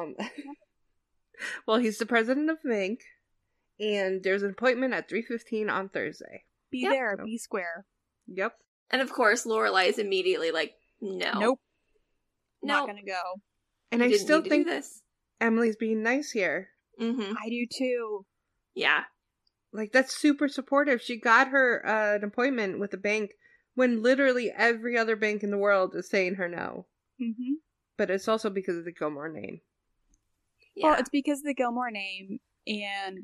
Well, he's the president of the bank, and there's an appointment at 3:15 on Thursday. Be Yep. there, be square. Yep. And of course, Lorelai is immediately like, no. Nope. No. Not gonna go. And you I didn't still need to do think this. Emily's being nice here. Mm-hmm. I do too. Yeah. Like, that's super supportive. She got her an appointment with the bank when literally every other bank in the world is saying her no. Mm-hmm. But it's also because of the Gilmore name. Yeah. Well, it's because of the Gilmore name, and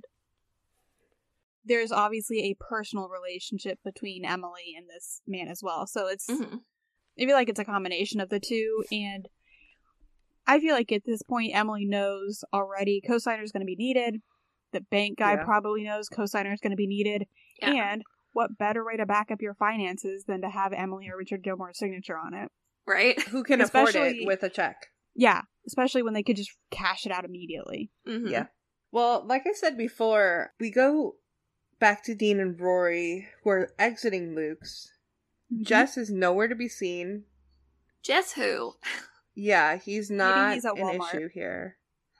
there's obviously a personal relationship between Emily and this man as well. So it's Mhm. I feel like it's a combination of the two, and I feel like at this point Emily knows already cosigner is going to be needed. The bank guy Yeah. probably knows cosigner is going to be needed, Yeah. and what better way to back up your finances than to have Emily or Richard Gilmore's signature on it? Right? Who can afford Especially- it with a check? Yeah, especially when they could just cash it out immediately. Mm-hmm. Yeah. Well, like I said before, we go back to Dean and Rory, who are exiting Luke's. Mm-hmm. Jess is nowhere to be seen. Jess who? Yeah, he's not he's at an Walmart. issue here.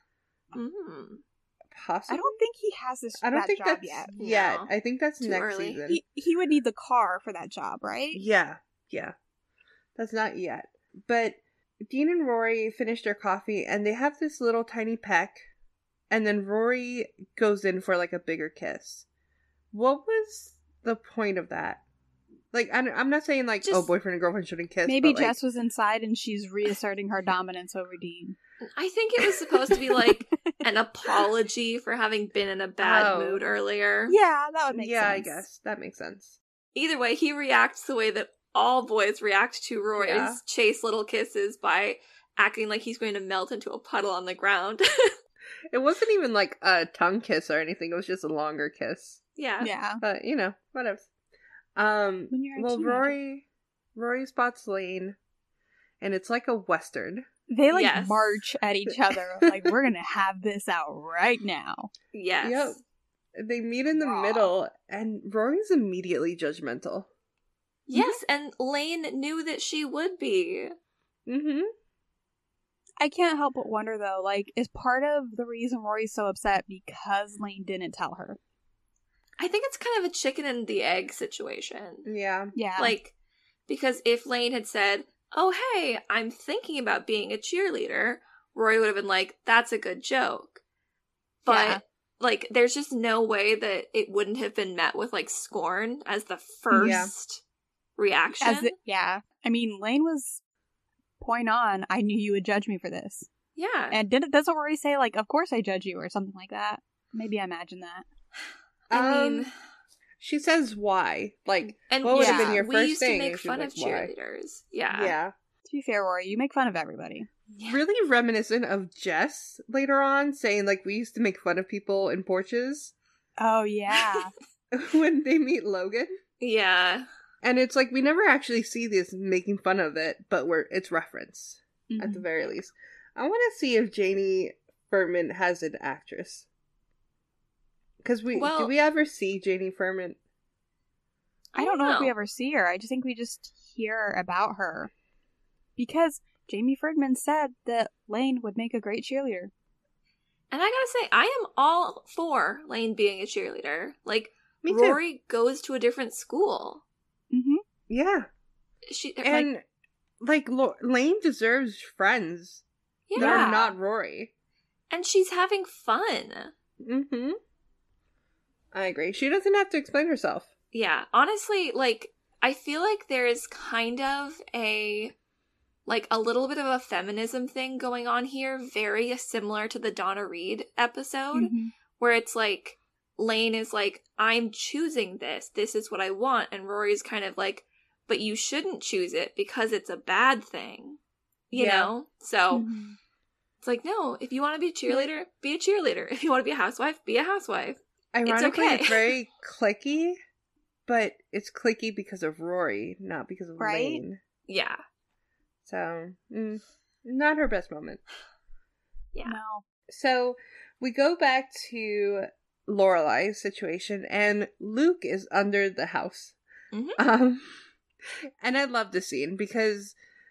Mm. Possibly. I don't think he has this. I don't that think job that's yet. yet. No. I think that's Too next early. season. He would need the car for that job, right? Yeah. That's not yet. But Dean and Rory finish their coffee and they have this little tiny peck. And then Rory goes in for like a bigger kiss. What was the point of that? Like, I'm not saying like, Just- oh, boyfriend and girlfriend shouldn't kiss. Maybe but, like, Jess was inside and she's reasserting her dominance over Dean. I think it was supposed to be like an apology for having been in a bad Oh. mood earlier. Yeah, that would make yeah, sense. I guess. That makes sense. Either way, he reacts the way that all boys react to Roy's Yeah. chase little kisses by acting like he's going to melt into a puddle on the ground. It wasn't even like a tongue kiss or anything. It was just a longer kiss. Yeah. Yeah. But, whatever. When you're a Well, teenager. Rory spots Lane, and it's like a Western. They like Yes. march at each other like we're gonna have this out right now. Yes. Yep. They meet in the Raw. middle, and Rory's immediately judgmental. Yes, and Lane knew that she would be. Mm-hmm. I can't help but wonder though, like, is part of the reason Rory's so upset because Lane didn't tell her? I think it's kind of a chicken and the egg situation. Yeah. Yeah. Like, because if Lane had said, oh, hey, I'm thinking about being a cheerleader, Rory would have been like, that's a good joke. But, Yeah. like, there's just no way that it wouldn't have been met with, like, scorn as the first reaction. Yeah. I mean, Lane was point on, I knew you would judge me for this. Yeah. And doesn't Rory say, like, of course I judge you or something like that? Maybe I imagine that. I mean, she says why. Like, and what would have yeah, been your we first used thing? to make if she fun was of like, why? cheerleaders. Yeah. Yeah. To be fair, Rory, you make fun of everybody. Really reminiscent of Jess later on, saying, like, we used to make fun of people in porches Oh, yeah. when they meet Logan. Yeah. And it's like, we never actually see this making fun of it, but it's referenced, at the Mhm. very least. I want to see if Janie Furman has an actress. Because do we ever see Janie Furman? I don't know if we ever see her. I just think we just hear about her. Because Jamie Ferdman said that Lane would make a great cheerleader. And I gotta say, I am all for Lane being a cheerleader. Like, Me too. Rory goes to a different school. Mm-hmm. Yeah. She And, Lane deserves friends. yeah, They're not Rory. and she's having fun. Mm-hmm. I agree. She doesn't have to explain herself. Yeah, honestly, like, I feel like there is kind of a little bit of a feminism thing going on here, very similar to the Donna Reed episode, Mm-hmm. where it's like, Lane is like, I'm choosing this. This is what I want. And Rory's kind of like, but you shouldn't choose it because it's a bad thing. You Yeah. know? So Mm-hmm. it's like, no, if you want to be a cheerleader, be a cheerleader. If you want to be a housewife, be a housewife. Ironically, okay. it's very cliquey, but it's cliquey because of Rory, not because of Right? Lane. Yeah. So, not her best moment. Yeah. No. So, we go back to Lorelai's situation, and Luke is under the house. Mhm. And I love this scene because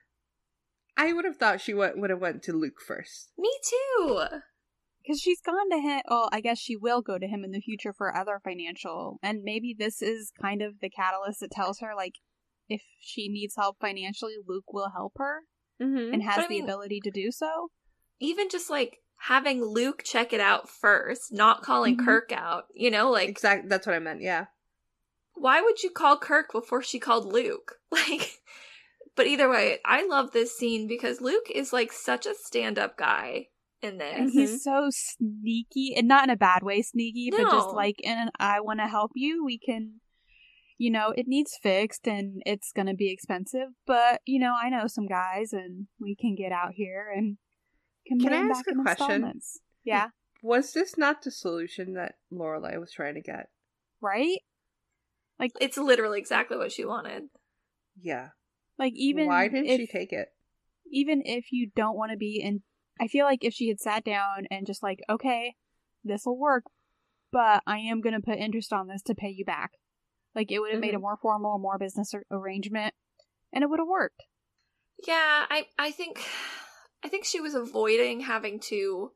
I would have thought she would have went to Luke first. Me too. Because she's gone to him. Well, I guess she will go to him in the future for other financial. And maybe this is kind of the catalyst that tells her, like, if she needs help financially, Luke will help her Mm-hmm. and has But I the mean- ability to do so. Even just like having Luke check it out first, not calling Mhm. Kirk out, you know, like, Exactly, that's what I meant. Yeah. why would you call Kirk before she called Luke? Like, but either way, I love this scene because Luke is like such a stand-up guy in And this. he's so sneaky, and not in a bad way sneaky, but just No. like in an I want to help you. We can, it needs fixed and it's going to be expensive, but, I know some guys and we can get out here and can Can pay I them ask back a in question? installments. Yeah, Was this not the solution that Lorelai was trying to get? right? It's literally exactly what she wanted. Yeah. Like even Why didn't if, she take it? even if you don't want to be in, I feel like if she had sat down and just like, okay, this will work, but I am going to put interest on this to pay you back. Like it would have made a more formal, more business arrangement, and it would have worked. Yeah, I think she was avoiding having to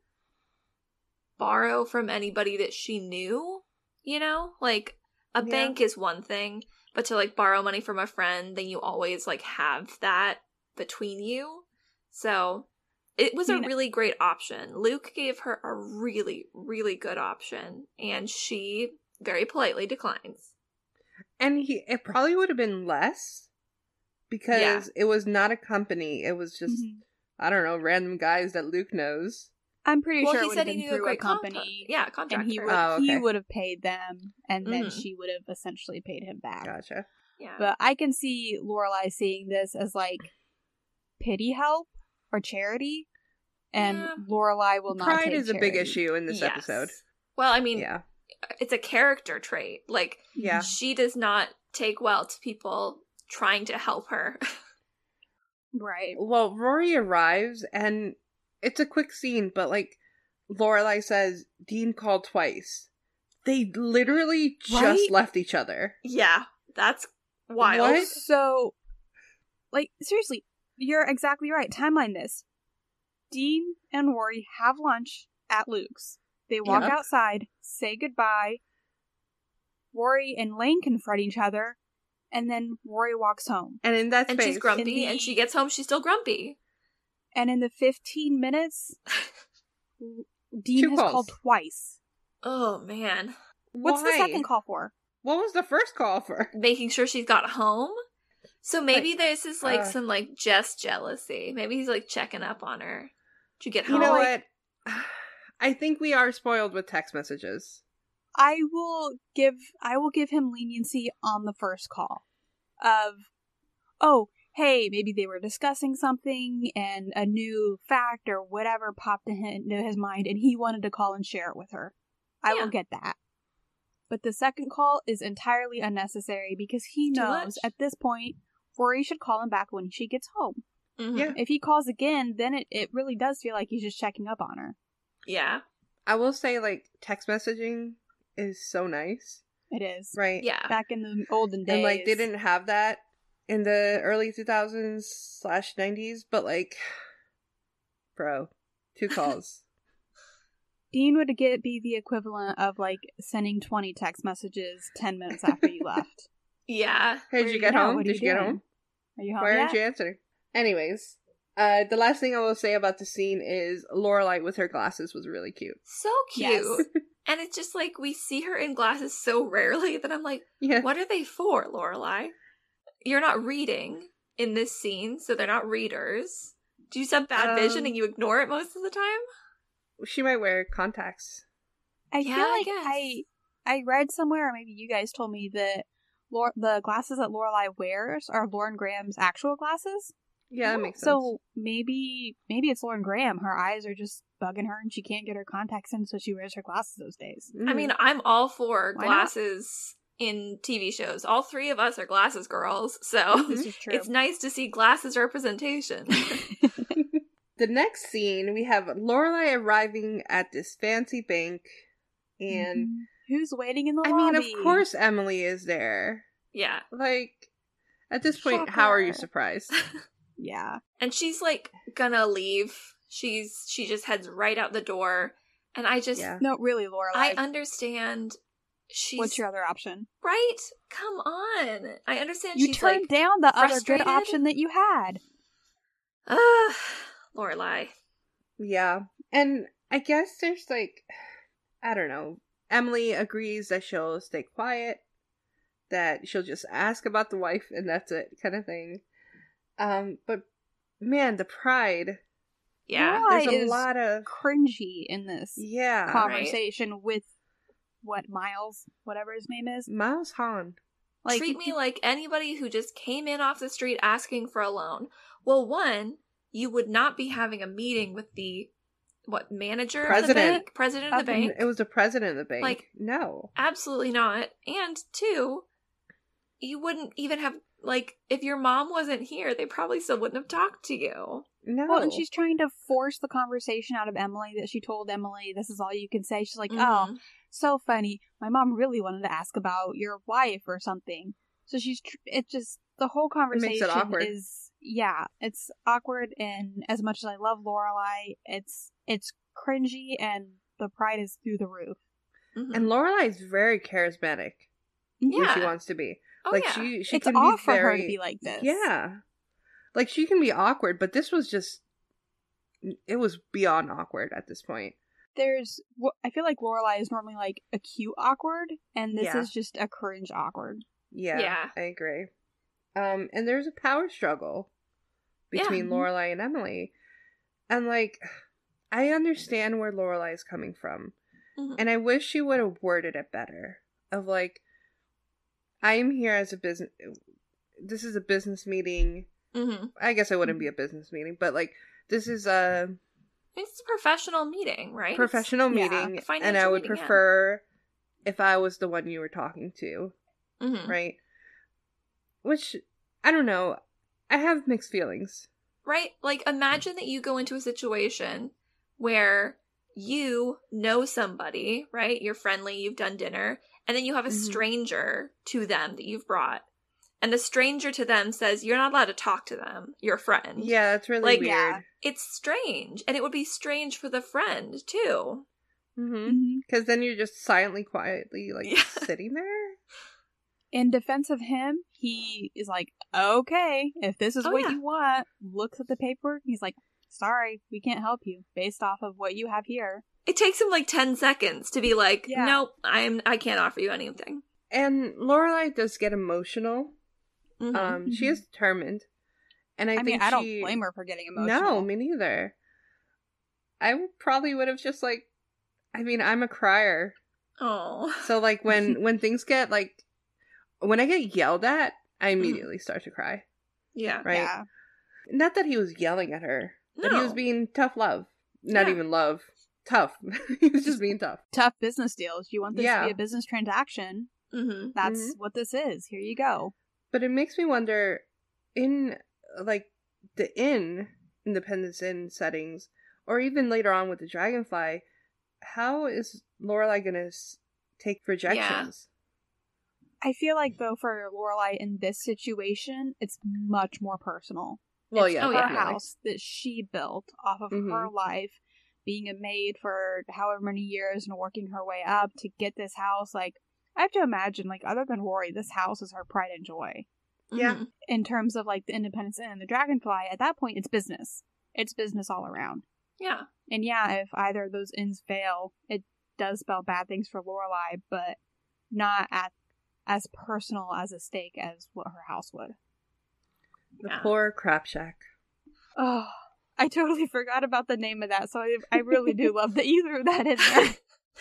borrow from anybody that she knew, you know? Like, a Yeah. bank is one thing, but to, like, borrow money from a friend, then you always, like, have that between you. So, it was a really great option. Luke gave her a really, really good option, and she very politely declines. And it probably would have been less because it was not a company. It was just, I don't know, random guys that Luke knows. I'm pretty Well, sure he it would said have he been knew a through a great company. contractor. And he would Oh, okay. he would have paid them, and then Mhm. she would have essentially paid him back. Gotcha. Yeah. But I can see Lorelai seeing this as like pity help or charity, and Yeah. Lorelai will not Pride take is a big charity. issue in this Yes. episode. Well, I mean, Yeah. it's a character trait. Like, Yeah. she does not take well to people trying to help her. Right. Well, Rory arrives, and it's a quick scene, but like Lorelai says, Dean called twice. They literally just Right? left each other. Yeah, that's wild. What? So, like, seriously, you're exactly right. Timeline this. Dean and Rory have lunch at Luke's. They walk Yep. outside, say goodbye. Rory and Lane confront each other, and then Rory walks home. And in that And space, she's grumpy, In the- and she gets home, she's still grumpy. And in the 15 minutes, Dean Two has calls. called twice. Oh, man. What's the Why? second call for? What was the first call for? Making sure she's got home. So maybe this is like uh, some like just jealousy. Maybe he's like checking up on her. Did you get You home? know what? I think we are spoiled with text messages. I will give him leniency on the first call of, oh, hey, maybe they were discussing something and a new fact or whatever popped into his mind and he wanted to call and share it with her. I Yeah. will get that. But the second call is entirely unnecessary because he Too knows much. at this point Rory should call him back when she gets home. Mhm. Yeah. If he calls again, then it really does feel like he's just checking up on her. Yeah. I will say, like, text messaging is so nice, It is. right? Yeah. Back in the olden days. And, like, they didn't have that in the early 2000s/90s, but, like, bro, 2 calls. Dean would be the equivalent of like sending 20 text messages 10 minutes after you left. Yeah. Hey, Where did are you get now? home? What are Did you get doing? home? Are you home Why yet? aren't you answering? Anyways, the last thing I will say about the scene is Lorelai with her glasses was really cute. So cute. Yes. And it's just like we see her in glasses so rarely that I'm like, Yeah. what are they for, Lorelai? You're not reading in this scene, so they're not readers. Do you just have bad vision and you ignore it most of the time? She might wear contacts. I Yeah, feel I like guess. I read somewhere, or maybe you guys told me that the glasses that Lorelai wears are Lauren Graham's actual glasses. Yeah, that makes sense. So maybe it's Lauren Graham. Her eyes are just bugging her, and she can't get her contacts in, so she wears her glasses those days. Mhm. I mean, I'm all for Why not? glasses in TV shows. All 3 of us are glasses girls, so This is true. it's nice to see glasses representation. The next scene, we have Lorelai arriving at this fancy bank, and Mhm. Who's waiting in the I lobby? mean, of course Emily is there. Yeah. Like, at this point, how are you Shocker. surprised? Yeah. And she's like gonna leave. She just heads right out the door. And I just Yeah. No, really, Lorelai. I understand she's What's your other option? right. Come on. I understand You she's turned like down the other good frustrated? option that you had. Lorelai. Yeah. And I guess there's like, I don't know. Emily agrees that she'll stay quiet, that she'll just ask about the wife and that's it, kind of thing. But man, the pride. Yeah. Lorelai There's a is lot of cringy in this yeah. conversation with Miles, whatever his name is. Miles Hahn. Like, Treat me like anybody who just came in off the street asking for a loan. Well, one, you would not be having a meeting with the manager of the President. bank? President of the bank? It was the president of the bank. Like- no. Absolutely not. And 2, you wouldn't even have like if your mom wasn't here, they probably still wouldn't have talked to you. No. well, and she's trying to force the conversation out of Emily that she told Emily, this is all you can say. She's like, oh, Mhm. so funny. My mom really wanted to ask about your wife or something. So it just, the whole conversation awkward. is, yeah, it's awkward. And as much as I love Lorelai, it's cringy and the pride is through the roof. Mhm. And Lorelai is very charismatic when Yeah. she wants to be. Oh, like yeah. she It's can off be for very her to be like this. Yeah. Like she can be awkward, but this was just it was beyond awkward at this point. I feel like Lorelai is normally like a cute awkward, and this Yeah. is just a cringe awkward. Yeah. Yeah. I agree. And there's a power struggle between Mhm. Lorelai and Emily. And like I understand where Lorelai is coming from. Mhm. And I wish she would have worded it better. Of like, I am here as a business. this is a business meeting. Mm-hmm. I guess it wouldn't be a business meeting, but like this is a It's a professional meeting, right? professional yeah, meeting, a financial and I would meeting, yeah. prefer if I was the one you were talking to, Mm-hmm. right? Which, I don't know. I have mixed feelings. Right? Like, imagine that you go into a situation where you know somebody, right? You're friendly, you've done dinner, and then you have a Mhm. stranger to them that you've brought. And the stranger to them says, you're not allowed to talk to them. You're a friend. Yeah, that's really Like, weird. yeah. It's strange. And it would be strange for the friend, too. Mm-hmm. Because then you're just silently, quietly, like, Yeah. sitting there. In defense of him, he is like, okay, if this is Oh, what yeah. you want, looks at the paperwork, he's like, sorry, we can't help you based off of what you have here. It takes him like 10 seconds to be like, Yeah. nope, I can't offer you anything. And Lorelai does get emotional. Mhm. She is determined. And I I think mean, I don't she... blame her for getting emotional. No, me neither. Probably would have just, like... I mean, I'm a crier. Oh. So, like, when things get, like... When I get yelled at, I immediately start to cry. Yeah. Right? Yeah. Not that he was yelling at her. But he was No. being tough love. Not Yeah. even love. Tough. He was just being tough. Tough business deals. You want this to Yeah. be a business transaction. Mm-hmm. That's what this is. Here you go. But it makes me wonder, in, like, the Independence Inn settings, or even later on with the Dragonfly, how is Lorelai gonna take rejections? I feel like, though, for Lorelai in this situation, it's much more personal. Well, It's yeah, her definitely. house that she built off of Mhm. her life, being a maid for however many years and working her way up to get this house. Like, I have to imagine, like, other than Rory, this house is her pride and joy. Yeah. Mm-hmm. In terms of, like, the Independence Inn and the Dragonfly, at that point, it's business. It's business all around. Yeah. And yeah, if either of those inns fail, it does spell bad things for Lorelai, but not at as personal as a stake as what her house would. The Yeah. poor crap shack. Oh, I totally forgot about the name of that, so I really do love that you threw that in there.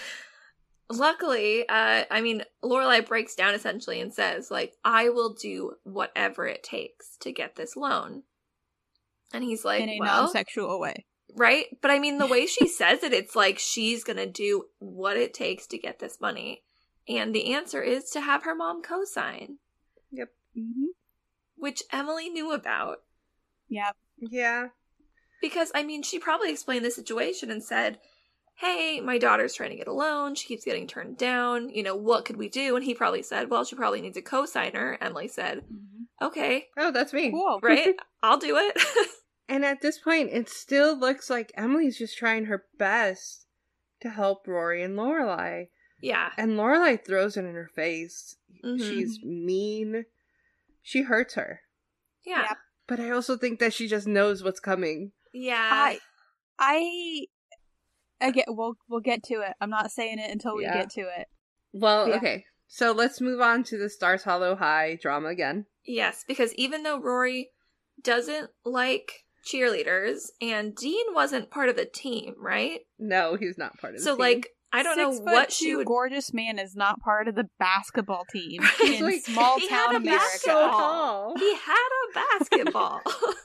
Luckily, I mean, Lorelai breaks down essentially and says, like, I will do whatever it takes to get this loan. And he's like, In a well, non-sexual way. right? But I mean, the way she says it, it's like she's gonna do what it takes to get this money. And the answer is to have her mom co-sign, Yep. Mm-hmm. which Emily knew about. Yep. Yeah. Because, I mean, she probably explained the situation and said, hey, my daughter's trying to get a loan. She keeps getting turned down. You know, what could we do? And he probably said, well, she probably needs a co-signer. Emily said, okay, Oh, that's me. Cool. right? I'll do it. And at this point, it still looks like Emily's just trying her best to help Rory and Lorelai. Yeah. And Lorelai throws it in her face. Mhm. She's mean. She hurts her. Yeah. Yep. But I also think that she just knows what's coming. Yeah. I get. We'll get to it. I'm not saying it until we Yeah. get to it. Well, Yeah. okay. So let's move on to the Stars Hollow High drama again. Yes, because even though Rory doesn't like cheerleaders, and Dean wasn't part of the team, right? No, he's not part of the So, team. like, I don't know what 6'2" she would... gorgeous man is not part of the basketball team He's in like- small he had town a America. so tall. He had a basketball.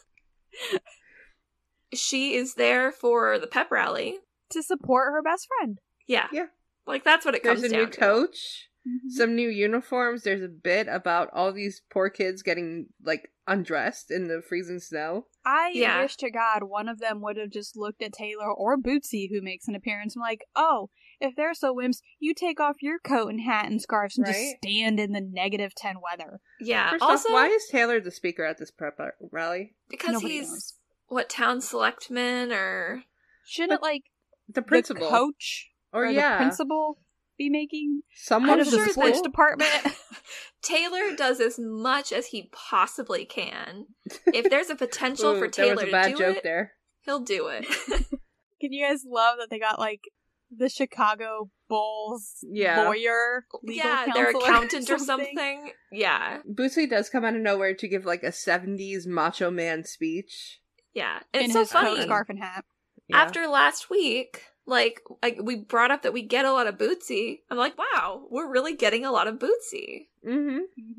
She is there for the pep rally. To support her best friend. Yeah. Yeah. Like, that's what it comes There's a down new to. coach, Mm-hmm. some new uniforms. There's a bit about all these poor kids getting, like, undressed in the freezing snow. I Yeah. wish to God one of them would have just looked at Taylor or Bootsy, who makes an appearance, and like, oh, if they're so wimps, you take off your coat and hat and scarves and just Right. stand in the -10 weather. Yeah. First also, off, why is Taylor the speaker at this prep rally? because Nobody he's, knows. what, town selectman or... Shouldn't, like, The principal. the coach or the yeah. principal be making Someone out I'm of the sure sports that- department? Taylor does as much as he possibly can. If there's a potential Ooh, for there was Taylor a bad to do joke it, there. he'll do it. Can you guys love that they got, like, the Chicago Bulls Yeah. lawyer, legal Yeah, their counsel accountant or something. Yeah. Bootsy does come out of nowhere to give, like, a 70s macho man speech. Yeah. And in it's so his coat, funny. scarf, and hat. Yeah. After last week, like, we brought up that we get a lot of Bootsy. I'm like, wow, we're really getting a lot of Bootsy. Mm-hmm. Mm-hmm.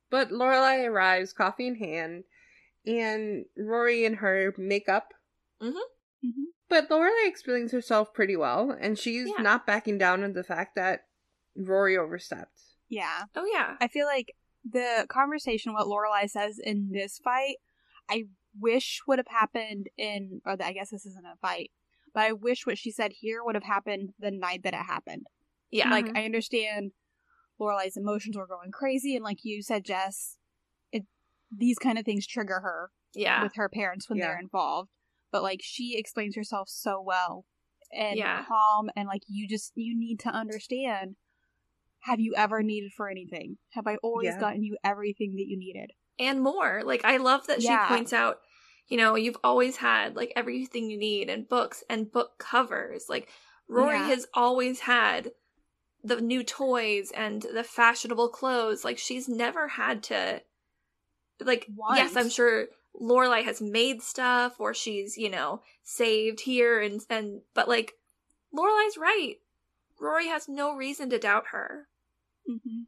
But Lorelai arrives, coffee in hand, and Rory and her make up. Mm-hmm. But Lorelai explains herself pretty well, and she's Yeah. not backing down on the fact that Rory overstepped. Yeah. Oh, yeah. I feel like the conversation, what Lorelai says in this fight, I wish would have happened I guess this isn't a fight, but I wish what she said here would have happened the night that it happened. Yeah. Like, I understand Lorelai's emotions were going crazy, and like you said, Jess, these kind of things trigger her yeah. with her parents when Yeah. they're involved. But like, she explains herself so well and Yeah. calm, and like, you need to understand. Have you ever needed for anything? Have I always Yeah. gotten you everything that you needed? And more. Like, I love that Yeah. she points out, you know, you've always had, like, everything you need, and books and book covers. Like, Rory Yeah. has always had the new toys and the fashionable clothes. Like, she's never had to, like, yes, Want. I'm sure Lorelai has made stuff, or she's, you know, saved here, and but, like, Lorelai's right. Rory has no reason to doubt her. Mm-hmm.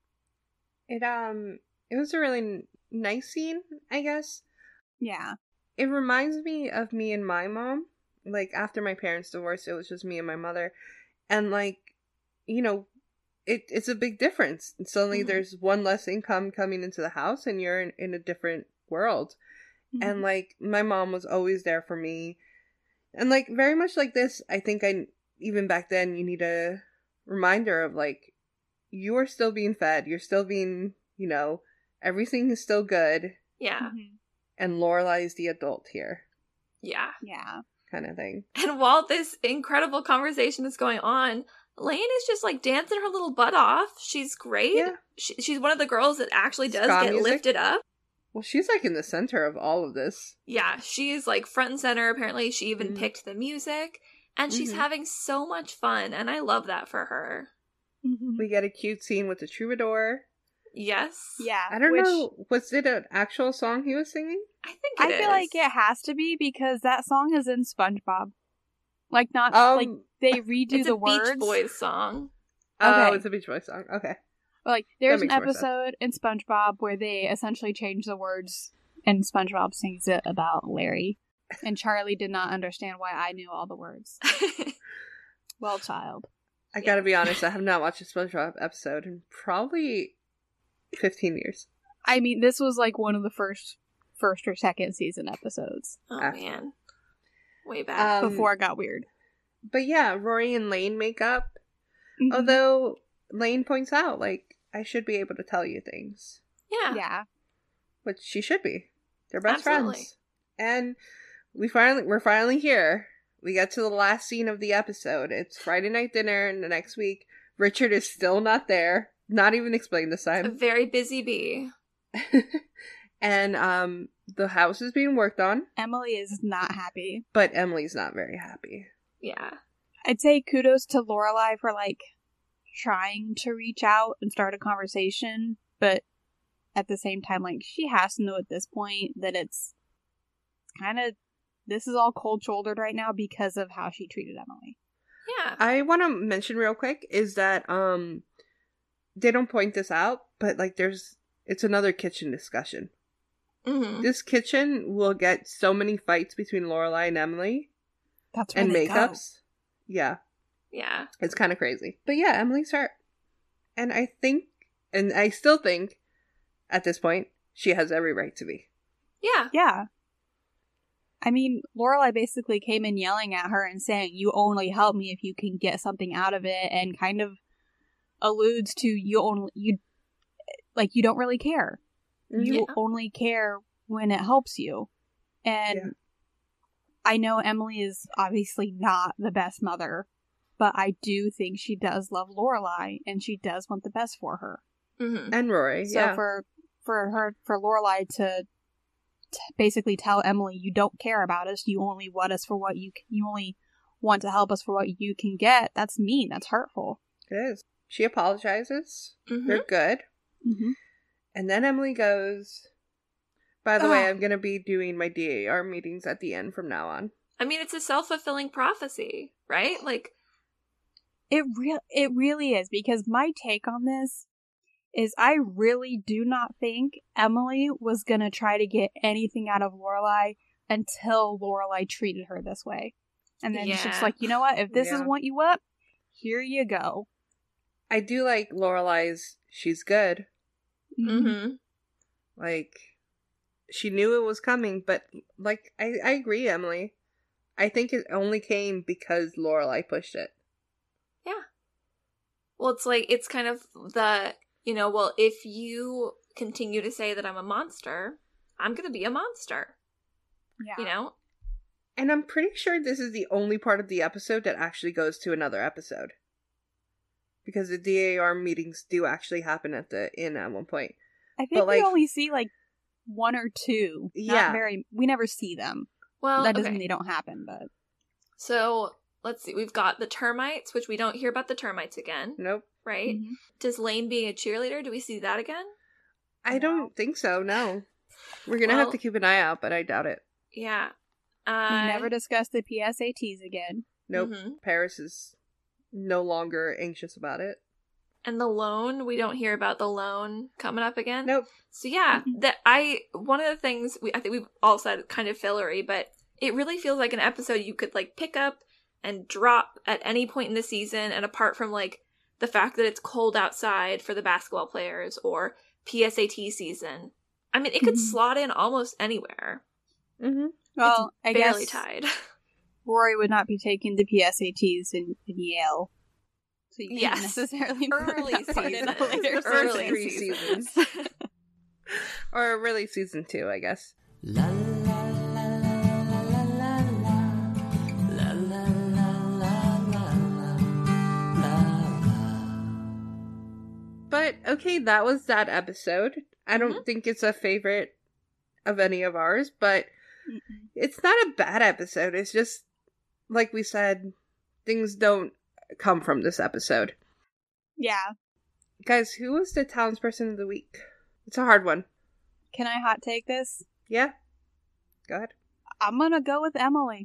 It was a really nice scene, I guess. Yeah. It reminds me of me and my mom. Like, after my parents divorced, it was just me and my mother. And, like, you know, it's a big difference. And suddenly Mhm. there's one less income coming into the house, and you're in a different world. Mm-hmm. And, like, my mom was always there for me. And, like, very much like this, I think even back then, you need a reminder of, like, you are still being fed. You're still being, you know, everything is still good. Yeah. Mhm. And Lorelai is the adult here, Yeah. Yeah. kind of thing. And while this incredible conversation is going on, Lane is just like dancing her little butt off. She's great. Yeah. She's one of the girls that actually does Ska get music. lifted up. Well, she's, like, in the center of all of this. Yeah, she's like front and center. Apparently, she even Mhm. picked the music, and she's Mhm. having so much fun, and I love that for her. Mm-hmm. We get a cute scene with the troubadour. Yes. Yeah. I don't which know, was it an actual song he was singing? I think I feel like it has to be, because that song is in SpongeBob. Like, not like they redo It's the a words. Beach Boys song. Oh, Okay. it's a Beach Boys song. Okay. But, like, there's an makes more sense. episode in SpongeBob where they essentially change the words, and SpongeBob sings it about Larry. And Charlie did not understand why I knew all the words. Well, child. I gotta be honest, I have not watched a SpongeBob episode in probably 15 years. I mean, this was like one of the first or second season episodes Oh Ah. man, way back. before it got weird. But yeah, Rory and Lane make up. Mhm. Although Lane points out, like, I should be able to tell you things. Yeah. Yeah. Which she should be. They're best Absolutely. friends. And we're finally here. We get to the last scene of the episode. It's Friday night dinner, and the next week, Richard is still not there. Not even explained this A time. very busy bee. And the house is being worked on, Emily is not happy. but Emily's not very happy. Yeah. I'd say kudos to Lorelai for like trying to reach out and start a conversation, but at the same time, like, she has to know at this point that it's kind of, this is all cold shouldered right now because of how she treated Emily. Yeah. I want to mention real quick is that they don't point this out, but like it's another kitchen discussion. Mm-hmm. This kitchen will get so many fights between Lorelai and Emily That's where and they go. makeups. Yeah, Yeah. it's kind of crazy. But yeah, Emily's hurt. And I still think at this point she has every right to be. Yeah. Yeah. I mean, Lorelai basically came in yelling at her and saying, "You only help me if you can get something out of it," and kind of alludes to you don't really care. You Yeah. only care when it helps you. And Yeah. I know Emily is obviously not the best mother, but I do think she does love Lorelai and she does want the best for her. Mm-hmm. And Rory, So yeah. for Lorelai to basically tell Emily, "You don't care about us. You only want us for what you only want to help us for what you can get." That's mean. That's hurtful. It is. She apologizes. Mm-hmm. They're good. Mm-hmm. And then Emily goes, by the way, Ugh. I'm going to be doing my DAR meetings at the end from now on. I mean, it's a self-fulfilling prophecy, right? Like, It really is, because my take on this is I really do not think Emily was going to try to get anything out of Lorelai until Lorelai treated her this way. And then she's Yeah. like, you know what? If this is Yeah. what you want, here you go. I do like Lorelai's, she's good. Mm-hmm. Like, she knew it was coming, but, like, I agree, Emily. I think it only came because Lorelai pushed it. Well, it's like, it's kind of the, well, if you continue to say that I'm a monster, I'm going to be a monster, Yeah. And I'm pretty sure this is the only part of the episode that actually goes to another episode. Because the DAR meetings do actually happen at the inn at one point. I think But, we like- only see like one or two. Yeah. We never see them. Well, That doesn't okay. mean they don't happen, but So, let's see. We've got the termites, which we don't hear about the termites again, Nope. right? Mhm. Does Lane being a cheerleader, do we see that again? I No. don't think so, no. We're gonna Well- have to keep an eye out, but I doubt it. Yeah. we never discussed the PSATs again. Nope. Mhm. Paris is no longer anxious about it. And the loan, we don't hear about the loan coming up again. Nope. So yeah, one of the things I think we've all said kind of fillery, but it really feels like an episode you could like pick up and drop at any point in the season, and apart from like the fact that it's cold outside for the basketball players or PSAT season, I mean, it could Mhm. slot in almost anywhere. Mm-hmm. Well, I Barely guess tied. Rory would not be taking the PSATs in Yale. So you can't Yes. necessarily Early put that in a seasons. later Early season. three seasons. seasons. Or really season 2, I guess. La la la la la la la la la la la. But, okay, that was that episode. I don't think it's a favorite of any of ours, but Mm-mm. it's not a bad episode. It's just, like we said, things don't come from this episode. Yeah. Guys, who was the townsperson of the week? It's a hard one. Can I hot take this? Yeah? Go ahead. I'm gonna go with Emily.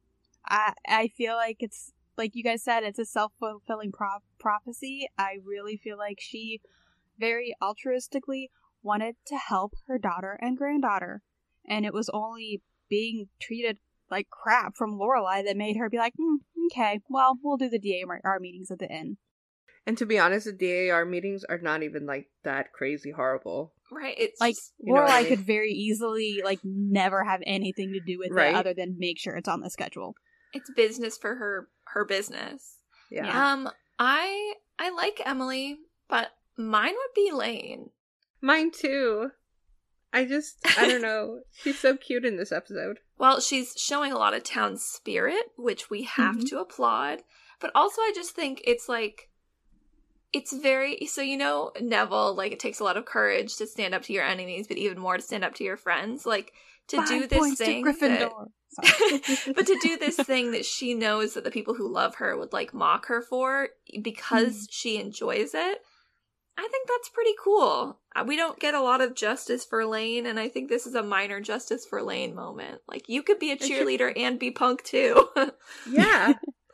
I feel like it's, like you guys said, it's a self-fulfilling prophecy. I really feel like she very altruistically wanted to help her daughter and granddaughter. And it was only being treated like crap from Lorelai that made her be like, okay, well, we'll do the DAR meetings at the inn. And to be honest, the DAR meetings are not even, like, that crazy horrible. Right. It's Like, just, you know what I Lorelai mean? could very easily, like, never have anything to do with Right. it other than make sure it's on the schedule. it's business for her business. Yeah. Yeah. I like Emily, but mine would be Lane. Mine too. I don't know. She's so cute in this episode. Well, she's showing a lot of town spirit, which we have Mhm. to applaud. But also, I just think it's like, it's very, so Neville, like, it takes a lot of courage to stand up to your enemies, but even more to stand up to your friends. Like, to 5 do this points thing. to Gryffindor. Sorry. But to do this thing that she knows that the people who love her would, like, mock her for because she enjoys it, I think that's pretty cool. We don't get a lot of justice for Lane, and I think this is a minor justice for Lane moment. Like, you could be a cheerleader and be punk too. Yeah.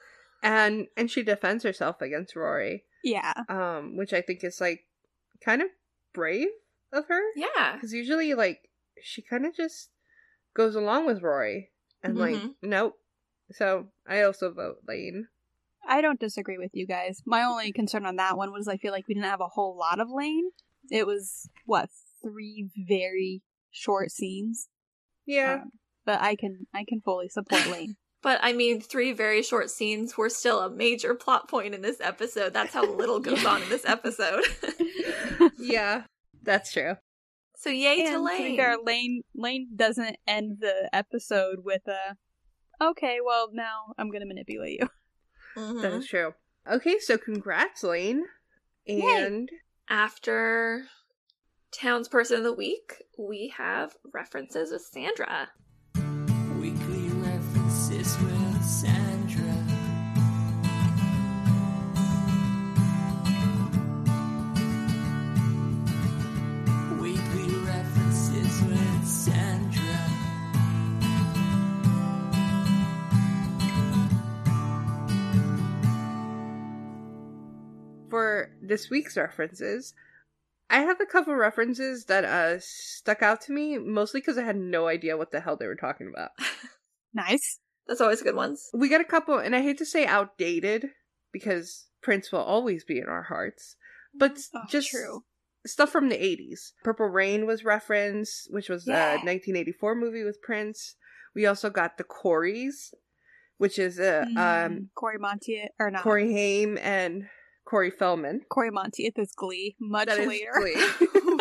and she defends herself against Rory. Yeah. Which I think is, like, kind of brave of her. Yeah. Because usually, like, she kind of just goes along with Rory. And, like, Mhm. nope. So, I also vote Lane. I don't disagree with you guys. My only concern on that one was I feel like we didn't have a whole lot of Lane. It was, 3 very short scenes. Yeah. But I can fully support Lane. But I mean, 3 very short scenes were still a major plot point in this episode. That's how little goes on in this episode. Yeah. That's true. So yay to And Lane. be fair, Lane doesn't end the episode with a, okay, well, now I'm going to manipulate you. Mhm. That is true. Okay, so congrats, Lane. And After Townsperson of the Week, we have references with Sandra. Weekly references with Sandra. Weekly references with Sandra. for this week's references, I have a couple references that stuck out to me, mostly because I had no idea what the hell they were talking about. Nice. That's always good ones. We got a couple, and I hate to say outdated, because Prince will always be in our hearts, but just true. stuff from the 80s. Purple Rain was referenced, which was Yeah. a 1984 movie with Prince. We also got The Coreys, which is Corey Monteith, or not. Corey Haim and Corey Feldman. Corey Monteith is Glee, much That is later. Glee.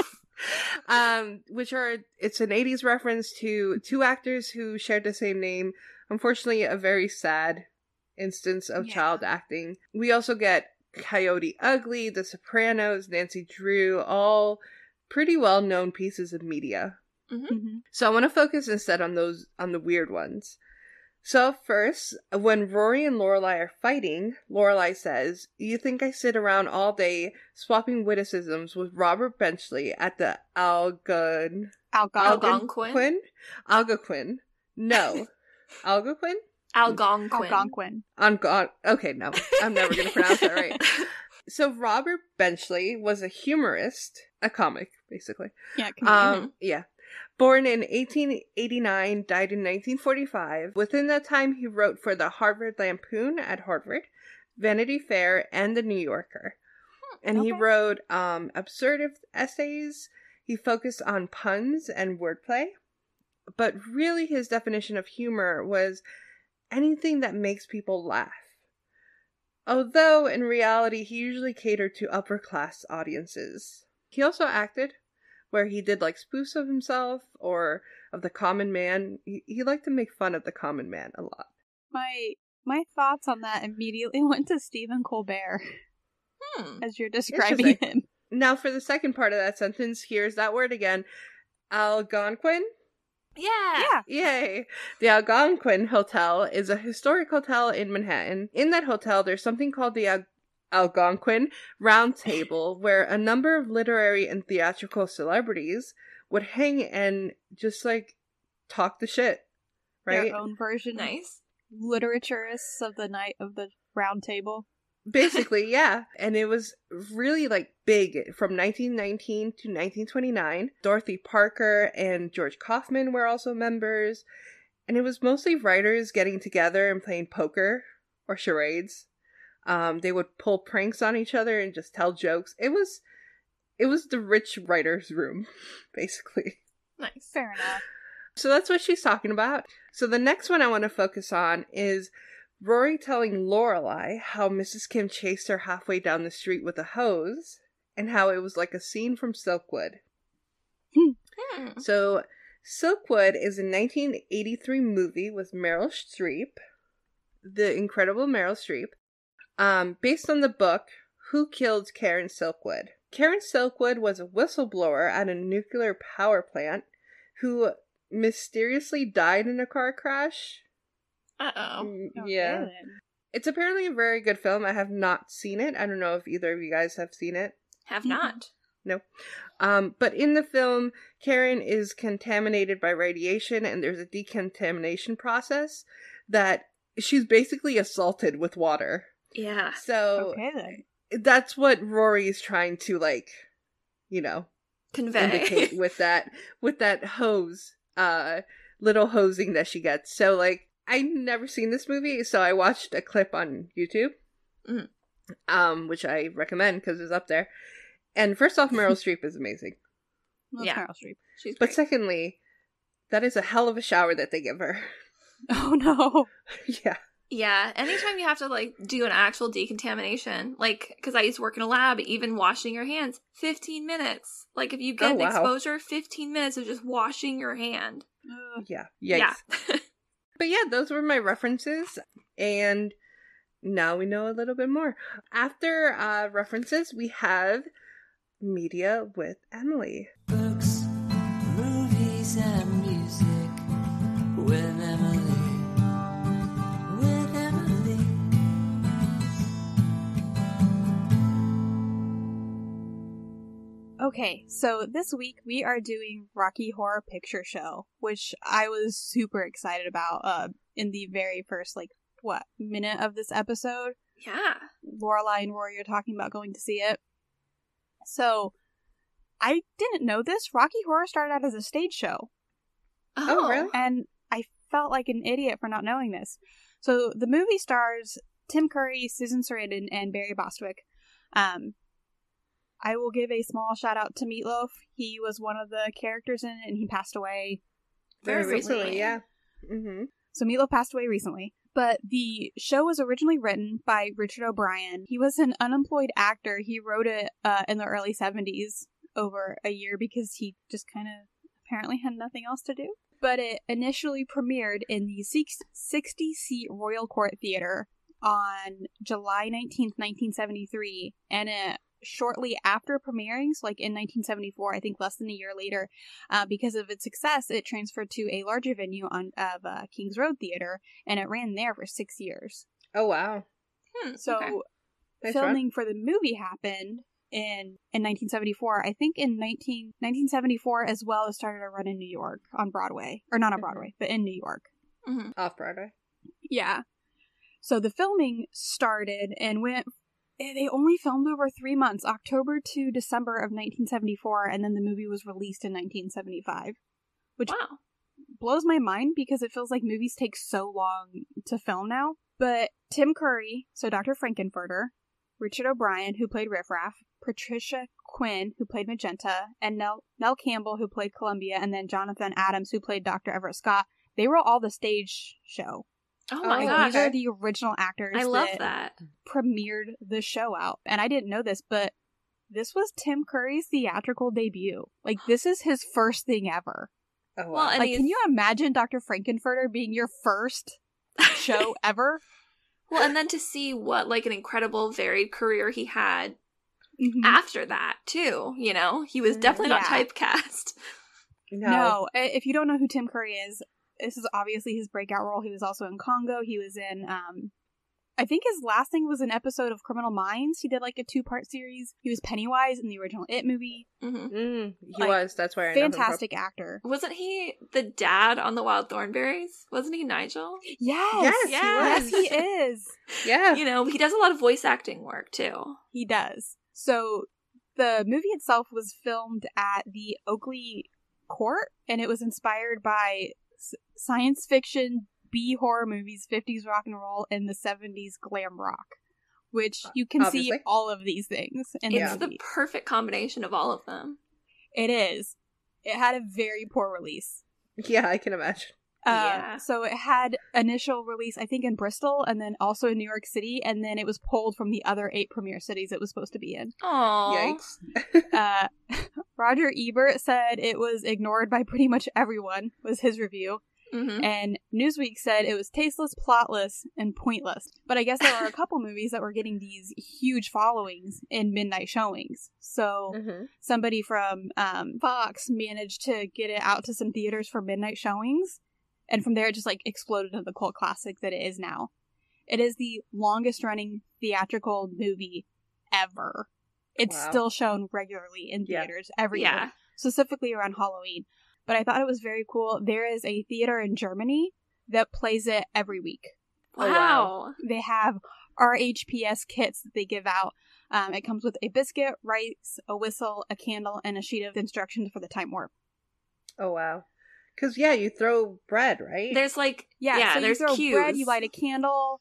It's an 80s reference to two actors who shared the same name. Unfortunately, a very sad instance of child acting. We also get Coyote Ugly, The Sopranos, Nancy Drew, all pretty well-known pieces of media. Mhm. So I want to focus instead on the weird ones. So first, when Rory and Lorelai are fighting, Lorelai says, "You think I sit around all day swapping witticisms with Robert Benchley at the Algonquin. Algonquin? No. Algonquin? Algonquin. Okay, no. I'm never going to pronounce that right. So Robert Benchley was a humorist, a comic, basically. Yeah, comedian. Yeah. Born in 1889, died in 1945. Within that time, he wrote for the Harvard Lampoon at Harvard, Vanity Fair, and the New Yorker. And he wrote absurd essays. He focused on puns and wordplay. But really, his definition of humor was anything that makes people laugh. Although, in reality, he usually catered to upper-class audiences. He also acted, where he did like spoofs of himself or of the common man. He liked to make fun of the common man a lot. My thoughts on that immediately went to Stephen Colbert as you're describing Interesting. him. Now for the second part of that sentence, here's that word again. Algonquin? Yeah. Yay! The Algonquin Hotel is a historic hotel in Manhattan. In that hotel, there's something called the Algonquin Round Table, where a number of literary and theatrical celebrities would hang and just like talk the shit, right? Their own version. Nice. Literaturists of the night of the round table. Basically, yeah. And it was really like big from 1919 to 1929. Dorothy Parker and George Kaufman were also members. And it was mostly writers getting together and playing poker or charades. They would pull pranks on each other and just tell jokes. It was the rich writer's room, basically. Nice. Fair enough. So that's what she's talking about. So the next one I want to focus on is Rory telling Lorelai how Mrs. Kim chased her halfway down the street with a hose and how it was like a scene from Silkwood. So Silkwood is a 1983 movie with Meryl Streep, the incredible Meryl Streep, based on the book Who Killed Karen Silkwood. Karen Silkwood was a whistleblower at a nuclear power plant who mysteriously died in a car crash. Uh-oh. Yeah. Okay, then. It's apparently a very good film. I have not seen it. I don't know if either of you guys have seen it. Have not. No. But in the film, Karen is contaminated by radiation, and there's a decontamination process that she's basically assaulted with water. Yeah. So Okay then. that's what Rory is trying to, like, Convey. indicate with that hose, little hosing that she gets. So, like, I've never seen this movie, so I watched a clip on YouTube, which I recommend because it's up there. And first off, Meryl Streep is amazing. That's Yeah. Meryl Streep. She's But great. secondly, that is a hell of a shower that they give her. Oh no. Yeah. Yeah, anytime you have to, like, do an actual decontamination, like, because I used to work in a lab, even washing your hands, 15 minutes. Like, if you get Oh, wow. exposure, 15 minutes of just washing your hand. Yeah. Yikes. Yeah. But yeah, those were my references. And now we know a little bit more. After references, we have media with Emily. Books, movies, and music with Emily. With Emily. Okay, so this week we are doing Rocky Horror Picture Show, which I was super excited about in the very first, minute of this episode. Yeah. Lorelai and Rory are talking about going to see it. So, I didn't know this. Rocky Horror started out as a stage show. Oh, really? And I felt like an idiot for not knowing this. So the movie stars Tim Curry, Susan Sarandon, and Barry Bostwick. I will give a small shout out to Meatloaf. He was one of the characters in it, and he passed away Very recently, yeah. Mm-hmm. So Meatloaf passed away recently. But the show was originally written by Richard O'Brien. He was an unemployed actor. He wrote it in the early 70s over a year because he just kind of apparently had nothing else to do. But it initially premiered in the 60-seat Royal Court Theater on July 19th, 1973. And shortly after premiering, so like in 1974, I think less than a year later, because of its success, it transferred to a larger venue of Kings Road Theater, and it ran there for 6 years. Oh, wow. So okay. Nice filming for the movie happened in 1974. I think in 1974 as well, it started a run in New York on Broadway. Or not on Broadway, but in New York. Mm-hmm. Off-Broadway. Yeah. So the filming started and went... They only filmed over 3 months, October to December of 1974, and then the movie was released in 1975. Which Wow. blows my mind because it feels like movies take so long to film now. But Tim Curry, so Dr. Frankenfurter, Richard O'Brien, who played Riff Raff, Patricia Quinn, who played Magenta, and Nell Campbell, who played Columbia, and then Jonathan Adams, who played Dr. Everett Scott, they were all the stage show. Oh my Oh, gosh. These are the original actors I love that. premiered the show out. And I didn't know this, but this was Tim Curry's theatrical debut. Like, this is his first thing ever. Oh, wow. Well, and Like, he's- can you imagine Dr. Frankenfurter being your first show ever? Well, and then to see what, like, an incredible, varied career he had Mhm. after that, too, you know? He was definitely not Yeah. typecast. No, if you don't know who Tim Curry is, this is obviously his breakout role. He was also in Congo. He was in, I think his last thing was an episode of Criminal Minds. He did like a 2-part series. He was Pennywise in the original It movie. Mm-hmm. He Like, was. That's where I know him from. Fantastic actor. Wasn't he the dad on the Wild Thornberries? Wasn't he Nigel? Yes, Yes. he is. Yeah. You know, he does a lot of voice acting work, too. He does. So the movie itself was filmed at the Oakley Court, and it was inspired by science fiction, B-horror movies, 50s rock and roll, and the 70s glam rock, which you can see Obviously. all of these things in It's the the movie. perfect combination of all of them. It is. It had a very poor release. Yeah, I can imagine. Yeah. So it had initial release, I think, in Bristol, and then also in New York City, and then it was pulled from the other 8 premiere cities it was supposed to be in. Aww. Yikes. Roger Ebert said it was ignored by pretty much everyone, was his review. Mm-hmm. And Newsweek said it was tasteless, plotless, and pointless. But I guess there were a couple movies that were getting these huge followings in midnight showings. So Mm-hmm. somebody from Fox managed to get it out to some theaters for midnight showings. And from there, it just like exploded into the cult classic that it is now. It is the longest running theatrical movie ever. It's Wow. still shown regularly in Yeah. theaters every Yeah. year, specifically around Halloween. But I thought it was very cool. There is a theater in Germany that plays it every week. Oh, Wow. wow. They have RHPS kits that they give out. It comes with a biscuit, rice, a whistle, a candle, and a sheet of instructions for the time warp. Oh, wow. Because, yeah, you throw bread, right? There's like, Yeah, so there's you throw cues. bread, you light a candle.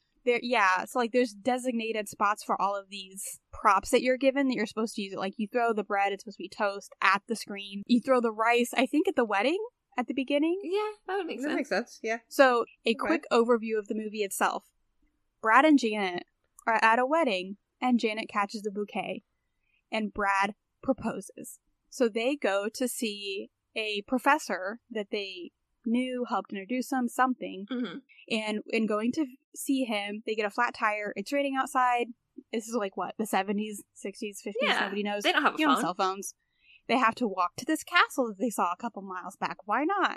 So like there's designated spots for all of these props that you're given that you're supposed to use it. Like you throw the bread, it's supposed to be toast at the screen. You throw the rice, I think at the wedding at the beginning. Yeah, that would make That sense. makes sense, yeah. So a Okay. quick overview of the movie itself. Brad and Janet are at a wedding and Janet catches the bouquet and Brad proposes. So they go to see a professor that they knew, helped introduce them, something. Mm-hmm. And in going to see him, they get a flat tire. It's raining outside. This is like what, the 70s, 60s, 50s, Yeah, nobody knows. they don't have a You know, phone. cell phones. They have to walk to this castle that they saw a couple miles back. Why not?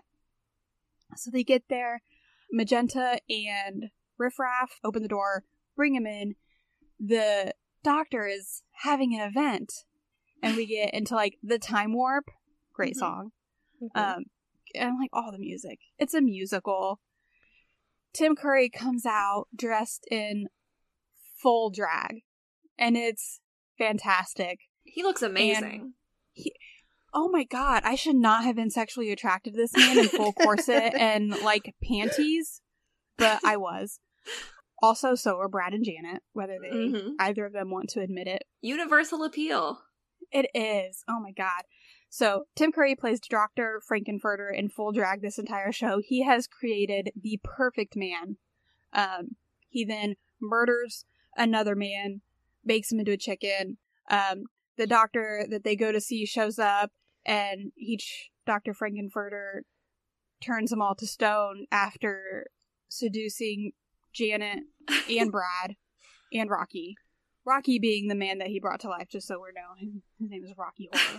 So they get there. Magenta and Riff Raff open the door, bring him in. The doctor is having an event. And we get into like the time warp. Great Mhm. song. Mhm. And I'm like, oh, the music. It's a musical. Tim Curry comes out dressed in full drag. And it's fantastic. He looks amazing. oh my god, I should not have been sexually attracted to this man in full corset and, like, panties, but I was. Also, so are Brad and Janet, whether they either of them want to admit it. Universal appeal. It is. Oh my god. So, Tim Curry plays Dr. Frankenfurter in full drag this entire show. He has created the perfect man. He then murders another man, bakes him into a chicken. The doctor that they go to see shows up, and Dr. Frankenfurter turns them all to stone after seducing Janet and Brad and Rocky. Rocky being the man that he brought to life, just so we're known. His name is Rocky Horror.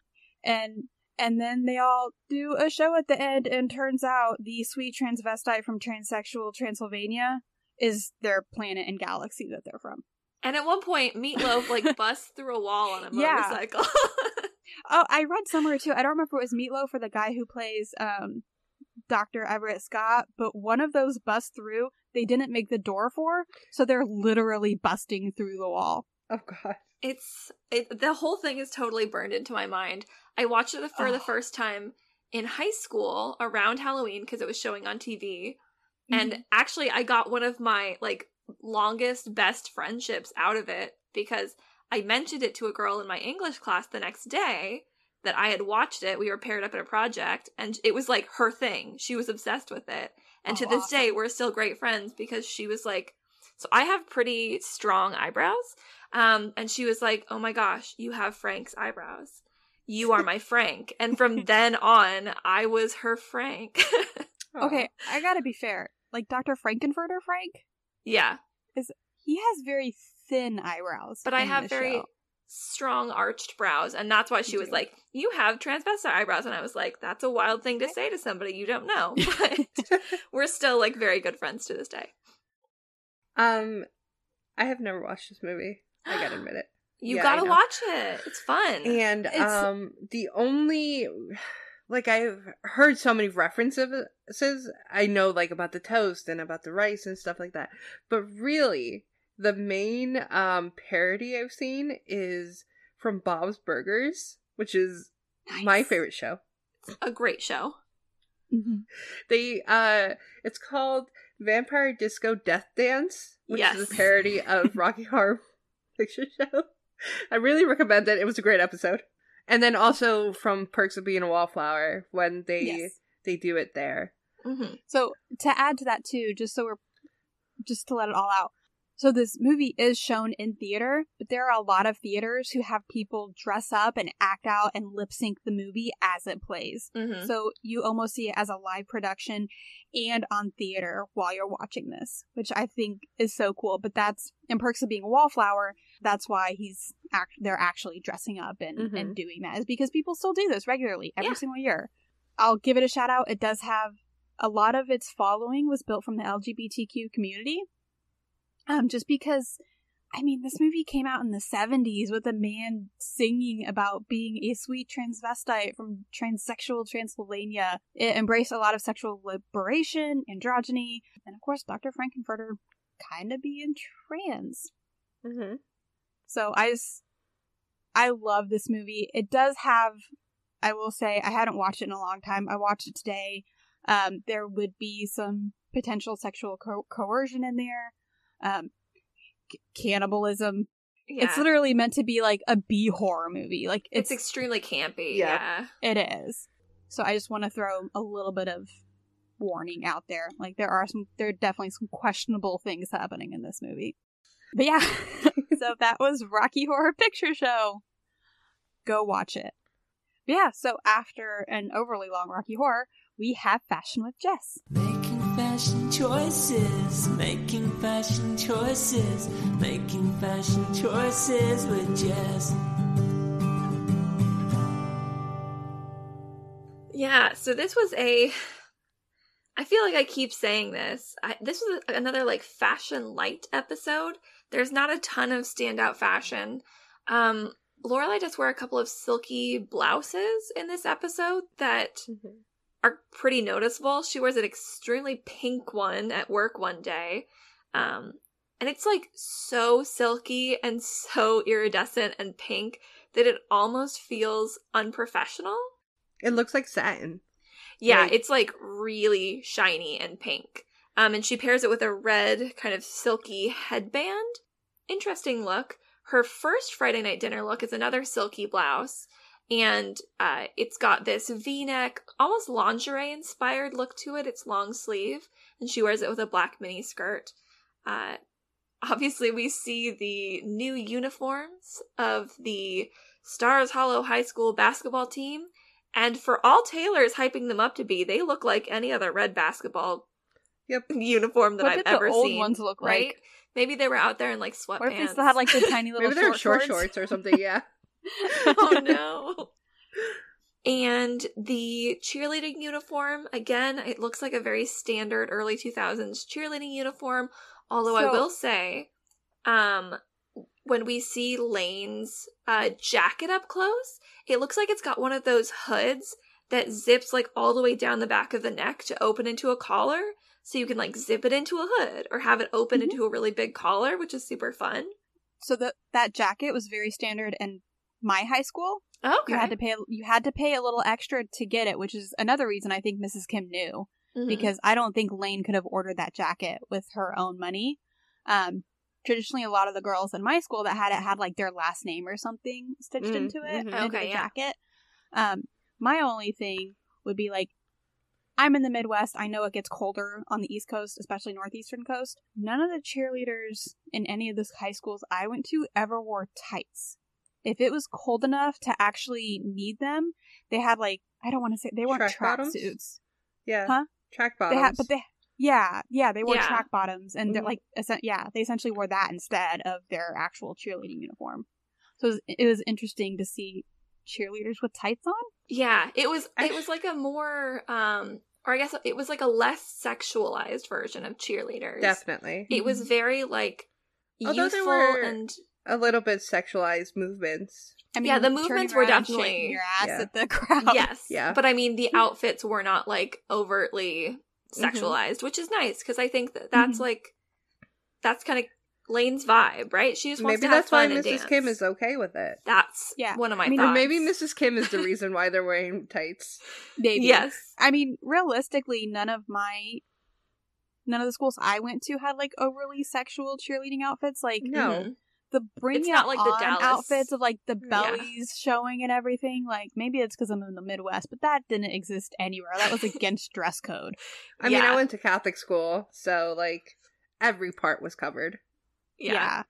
And then they all do a show at the end, and turns out the sweet transvestite from transsexual Transylvania is their planet and galaxy that they're from. And at one point, Meatloaf, like, busts through a wall on a motorcycle. Oh, I read somewhere, too. I don't remember if it was Meatloaf or the guy who plays Dr. Everett Scott, but one of those busts through, they didn't make the door for, so they're literally busting through the wall. Oh, God. The whole thing is totally burned into my mind. I watched it for the first time in high school around Halloween because it was showing on TV. And actually, I got one of my, like, longest, best friendships out of it because I mentioned it to a girl in my English class the next day that I had watched it. We were paired up in a project, and it was, like, her thing. She was obsessed with it. And to this day, we're still great friends because she was like, so I have pretty strong eyebrows. And she was like, oh my gosh, you have Frank's eyebrows. You are my Frank. And from then on, I was her Frank. Okay, I gotta be fair. Like, Dr. Frankenfurter Frank? Yeah. He has very thin eyebrows. But I have very strong arched brows. And that's why she was like, you have transvestite eyebrows. And I was like, that's a wild thing to say to somebody you don't know. But we're still, like, very good friends to this day. I have never watched this movie. I gotta admit it. You gotta watch it. It's fun. And the only, like, I've heard so many references. I know, like, about the toast and about the rice and stuff like that. But really, the main parody I've seen is from Bob's Burgers, which is my favorite show. It's a great show. It's called Vampire Disco Death Dance, which is a parody of Rocky Horror Picture Show. I really recommend it. It was a great episode. And then also from Perks of Being a Wallflower when they do it there. So to add to that too, just to let it all out. So this movie is shown in theater, but there are a lot of theaters who have people dress up and act out and lip sync the movie as it plays. So you almost see it as a live production and on theater while you're watching this, which I think is so cool. But that's, in Perks of Being a Wallflower, that's why they're actually dressing up and doing that, is because people still do this regularly every single year. I'll give it a shout out. It does have a lot of its following was built from the LGBTQ community. Just because, I mean, this movie came out in the 70s with a man singing about being a sweet transvestite from transsexual Transylvania. It embraced a lot of sexual liberation, androgyny, and of course, Dr. Frankenfurter kind of being trans. So I love this movie. It does have, I will say, I hadn't watched it in a long time. I watched it today. There would be some potential sexual coercion in there. Cannibalism. It's literally meant to be like a B horror movie. Like it's extremely campy. Yeah, it is. So I just want to throw a little bit of warning out there. Like there are definitely some questionable things happening in this movie. But yeah, so that was Rocky Horror Picture Show. Go watch it. But yeah, so after an overly long Rocky Horror, we have Fashion with Jess. Fashion choices, making fashion choices, making fashion choices with Jess. Yeah, so this was I feel like I keep saying this. This was another, like, fashion light episode. There's not a ton of standout fashion. Lorelai does wear a couple of silky blouses in this episode that are pretty noticeable. She wears an extremely pink one at work one day. And it's like so silky and so iridescent and pink that it almost feels unprofessional. It looks like satin. Yeah, Like- it's like really shiny and pink. And she pairs it with a red kind of silky headband. Interesting look. Her first Friday night dinner look is another silky blouse. And it's got this V-neck, almost lingerie-inspired look to it. It's long sleeve. And she wears it with a black mini skirt. Obviously, we see the new uniforms of the Stars Hollow High School basketball team. And for all Taylor is hyping them up to be, they look like any other red basketball uniform that What I've did ever the old seen. ones look right? like? Maybe they were out there in like sweatpants. What if they still had like the tiny little Maybe they're short shorts? shorts or something, yeah. Oh no. And the cheerleading uniform, again, it looks like a very standard early 2000s cheerleading uniform. Although I So- will say, when we see Lane's jacket up close, it looks like it's got one of those hoods that zips like all the way down the back of the neck to open into a collar. So you can like zip it into a hood or have it open Mhm. into a really big collar, which is super fun. So that jacket was very standard in my high school. Okay. You had to pay a little extra to get it, which is another reason I think Mrs. Kim knew, Mhm. because I don't think Lane could have ordered that jacket with her own money. Traditionally, a lot of the girls in my school that had it had like their last name or something stitched Mm, into it, mhm. into Okay, the yeah. jacket. My only thing would be like, I'm in the Midwest. I know it gets colder on the East Coast, especially Northeastern Coast. None of the cheerleaders in any of the high schools I went to ever wore tights. If it was cold enough to actually need them, they had like, I don't want to say, they weren't Track track bottoms? suits. Yeah. Huh? Track They bottoms. had, they wore Yeah. track bottoms, and they're Mhm. like, they essentially wore that instead of their actual cheerleading uniform. So it was interesting to see cheerleaders with tights on. Yeah, it was like a more or I guess it was like a less sexualized version of cheerleaders. Definitely. It was very like Although there youthful were- and A little bit sexualized movements. I mean, Yeah, the turning movements were around and definitely- shaking your ass Yeah. at the crowd. yes. Yeah. But I mean the outfits were not like overtly sexualized, which is nice because I think that's Mhm. like that's kind of Lane's vibe, right? She just wants Maybe to have that's why fun and Mrs. dance. Kim is okay with it. That's Yeah. one of my I mean, Or thoughts. maybe Mrs. Kim is the reason why they're wearing tights. Maybe. Yes. I mean, realistically, none of the schools I went to had like overly sexual cheerleading outfits. Like No. Mhm. the bring It's it not like the on Dallas. outfits of like the Yeah. bellies showing and everything. Like maybe it's because I'm in the Midwest, but that didn't exist anywhere. That was against dress code. I mean, Yeah. I went to Catholic school, so, like, every part was covered. Yeah.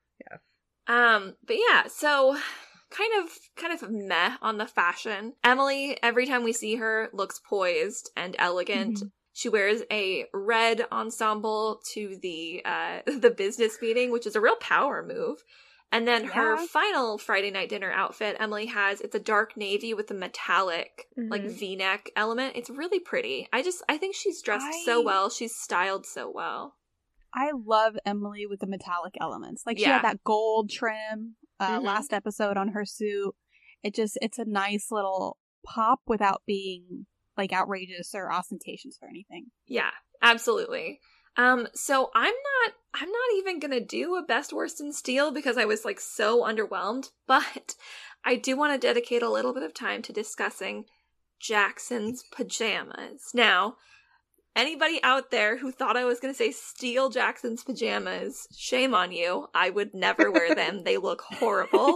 But yeah, so kind of meh on the fashion. Emily, every time we see her, looks poised and elegant. Mhm. She wears a red ensemble to the the business meeting, which is a real power move. And then her Yeah. final Friday night dinner outfit, Emily it's a dark navy with a metallic like Mhm. V-neck element. It's really pretty. I think she's dressed so I- well. She's styled so well. I love Emily with the metallic elements. Like she Yeah. had that gold trim Mhm. last episode on her suit. It's a nice little pop without being like outrageous or ostentatious or anything. Yeah, absolutely. So I'm not even gonna do a best, worst, and steal because I was like so underwhelmed, but I do want to dedicate a little bit of time to discussing Jackson's pajamas. Now, anybody out there who thought I was gonna say steal Jackson's pajamas, shame on you. I would never wear them. They look horrible.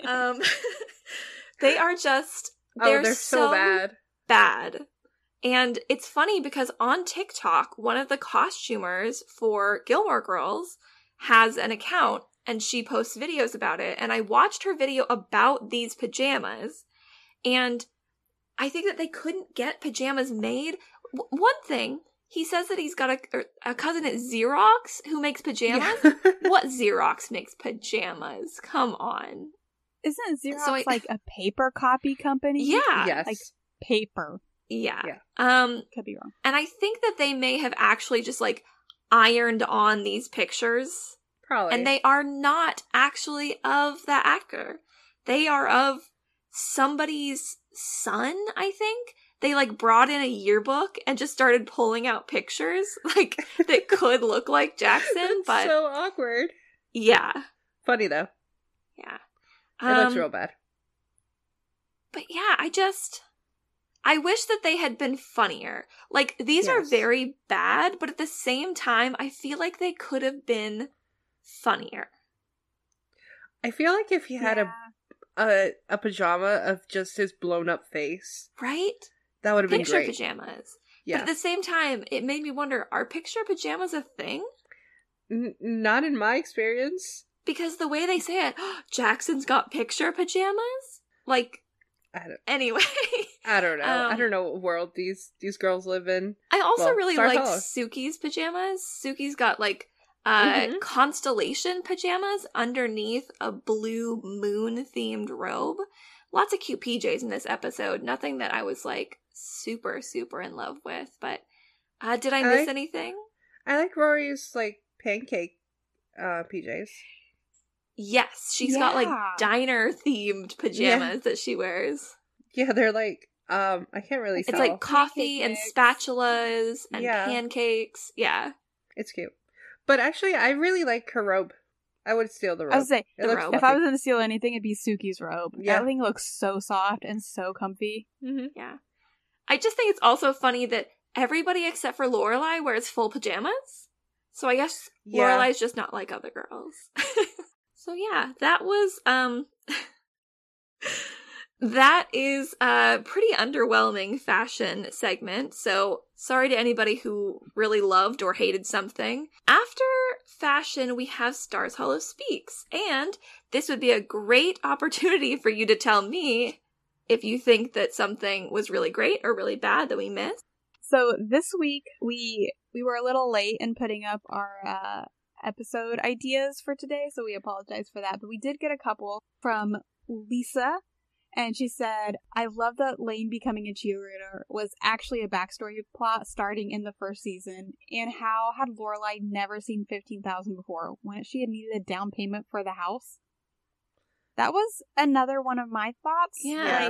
They are just They're so bad. bad. And it's funny because on TikTok, one of the costumers for Gilmore Girls has an account and she posts videos about it. And I watched her video about these pajamas and I think that they couldn't get pajamas made. One thing, he says that he's got a cousin at Xerox who makes pajamas. Yeah. What Xerox makes pajamas? Come on. Isn't Xerox So like a paper copy company? Yeah. Yes. Like paper. Yeah. Yeah. Could be wrong. And I think that they may have actually just like ironed on these pictures. Probably. And they are not actually of the actor. They are of somebody's son, I think. they like brought in a yearbook and just started pulling out pictures like that could look like Jackson, That's but so awkward. yeah. Funny though. Yeah. It looks real bad. But yeah, I wish that they had been funnier. Like, these are Yes. very bad, but at the same time, I feel like they could have been funnier. I feel like if he had a pajama of just his blown up face, Right? that would have been Picture great. pajamas. Yeah. But at the same time, it made me wonder, are picture pajamas a thing? Not in my experience. Because the way they say it, Jackson's got picture pajamas? Like, anyway. I don't know. I don't know what world these girls live in. I also really Stars like Hollow. Suki's pajamas. Suki's got like Mhm. constellation pajamas underneath a blue moon themed robe. Lots of cute PJs in this episode. Nothing that I was like super, super in love with. But did I miss anything? I like Rory's like pancake PJs. Yes, she's got like Yeah. diner themed pajamas that she wears. Yeah, they're like I can't really It's tell. like coffee Pancake and mix. spatulas and Yeah. pancakes. Yeah. It's cute. But actually, I really like her robe. I would steal the robe. I would say, It looks robe. if fluffy. I was going to steal anything, it'd be Suki's robe. Yeah. That thing looks so soft and so comfy. Mhm. Yeah. I just think it's also funny that everybody except for Lorelai wears full pajamas. So I guess Yeah. Lorelai's just not like other girls. So yeah, that was that is a pretty underwhelming fashion segment. So sorry to anybody who really loved or hated something. After fashion, we have Stars Hollow Speaks, and this would be a great opportunity for you to tell me if you think that something was really great or really bad that we missed. So this week, we were a little late in putting up our episode ideas for today, so we apologize for that. But we did get a couple from Lisa, and she said, I love that Lane becoming a cheerleader was actually a backstory plot starting in the first season, and how had Lorelai never seen $15,000 before when she had needed a down payment for the house? That was another one of my thoughts. Yeah.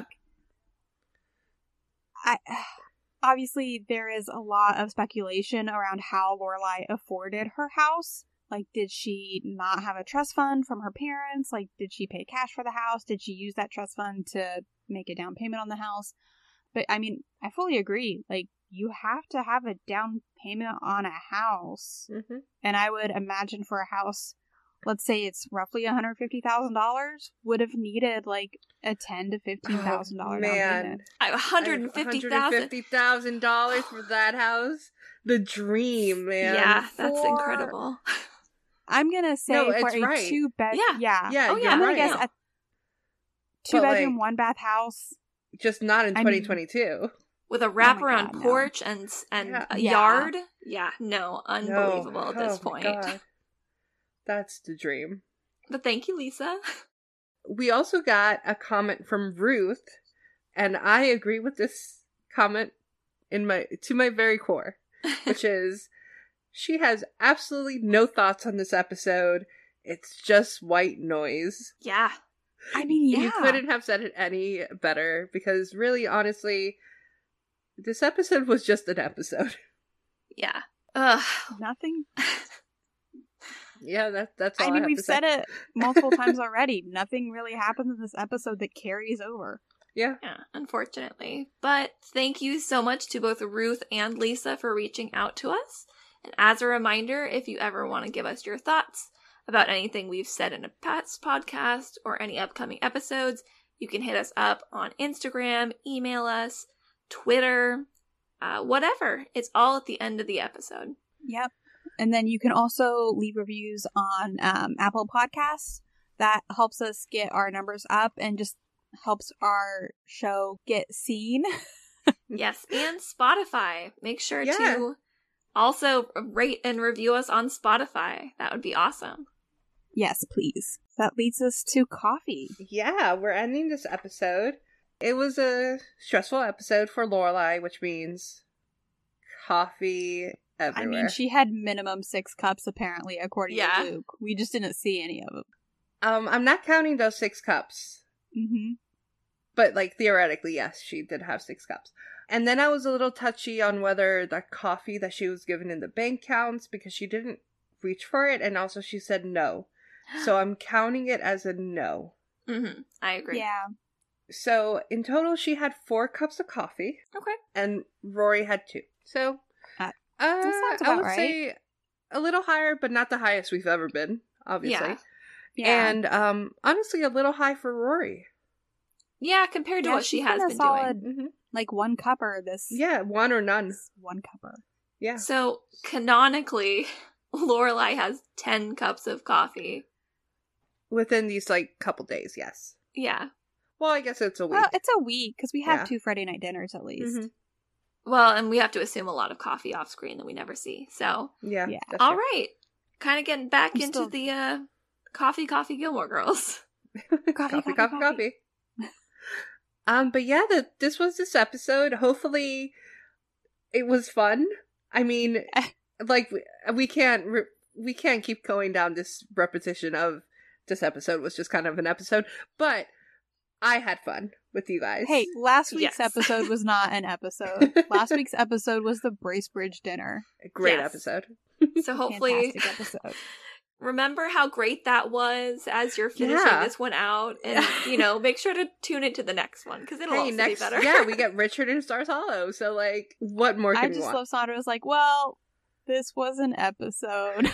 Like, obviously there is a lot of speculation around how Lorelai afforded her house. Like, did she not have a trust fund from her parents? Like, did she pay cash for the house? Did she use that trust fund to make a down payment on the house? But, I mean, I fully agree. Like, you have to have a down payment on a house. Mhm. And I would imagine for a house, let's say it's roughly $150,000, would have needed, like, a $10,000 to $15,000 down payment. $150,000. $150,000 for that house. The dream, man. Yeah, that's For- incredible. I'm gonna say No, for it's a right. two-bed, Yeah. Yeah, Oh, you're yeah, I'm gonna right. guess yeah. a two-bedroom, like- one-bath house. Just not in I mean- 2022. With a Oh my wraparound God, no. porch and Yeah. a Yeah. yard. Yeah, no, unbelievable No. at this Oh my point. God. That's the dream. But thank you, Lisa. We also got a comment from Ruth, and I agree with this comment to my very core, which is she has absolutely no thoughts on this episode. It's just white noise. Yeah. I mean, yeah. You couldn't have said it any better, because really, honestly, this episode was just an episode. Yeah. Ugh. Nothing. Yeah, that's all I I mean, have we've to say. said it multiple times already. Nothing really happens in this episode that carries over. Yeah. Yeah, unfortunately. But thank you so much to both Ruth and Lisa for reaching out to us. And as a reminder, if you ever want to give us your thoughts about anything we've said in a past podcast or any upcoming episodes, you can hit us up on Instagram, email us, Twitter, whatever. It's all at the end of the episode. Yep. And then you can also leave reviews on Apple Podcasts. That helps us get our numbers up and just helps our show get seen. Yes, and Spotify. Make sure Yeah. to also rate and review us on Spotify. That would be awesome. Yes, please. That leads us to coffee. Yeah, we're ending this episode. It was a stressful episode for Lorelai, which means coffee everywhere. I mean, she had minimum 6 cups, apparently, according Yeah. to Luke. We just didn't see any of them. I'm not counting those 6 cups, Mm-hmm. but like theoretically, yes, she did have 6 cups. And then I was a little touchy on whether the coffee that she was given in the bank counts because she didn't reach for it, and also she said no. So I'm counting it as a no. Mm-hmm. I agree. Yeah. So in total, she had 4 cups of coffee. Okay. And Rory had 2. So sounds I about would right. say a little higher, but not the highest we've ever been, obviously. Yeah. And honestly, a little high for Rory. Yeah, compared to what she she's has been been a solid, doing. like 1 cupper this. Yeah, 1 or none. this 1 cupper. Yeah. So, canonically, Lorelai has 10 cups of coffee. Within these, like, couple days, yes. Yeah. Well, I guess it's a week. Well, it's a week because we have Yeah. 2 Friday night dinners at least. Mhm. Well, and we have to assume a lot of coffee off screen that we never see. So, Yeah. Yeah. that's all true. right. Kind of getting back I'm into still- the Coffee Gilmore Girls. Coffee. But yeah, this was this episode. Hopefully, it was fun. I mean, like we can't keep going down this repetition of this episode was just kind of an episode, but I had fun with you guys. Hey, last week's Yes. episode was not an episode. Last week's episode was the Bracebridge dinner. Great Yes. episode. So hopefully, Fantastic episode. remember how great that was as you're finishing Yeah. this one out. And, make sure to tune into the next one because it'll also next, be better. yeah, we get Richard and Stars Hollow. So like, what more I can we just want? love Sandra was like, well, this was an episode.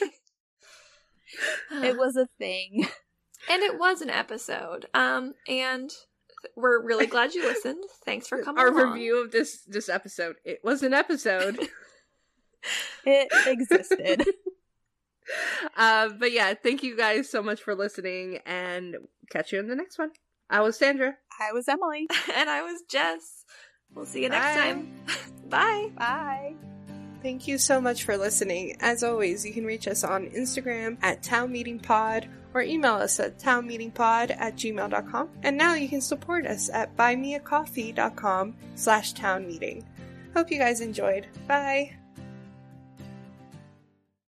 It was a thing. And it was an episode. And we're really glad you listened. Thanks for coming Our along. review of this episode. It was an episode. It existed. But yeah, thank you guys so much for listening, and catch you in the next one. I was Sandra. I was Emily. And I was Jess. We'll see you next Bye. time. Bye. Bye. Thank you so much for listening. As always, you can reach us on Instagram at townmeetingpod or email us at townmeetingpod@gmail.com. And now you can support us at buymeacoffee.com/townmeeting. Hope you guys enjoyed. Bye.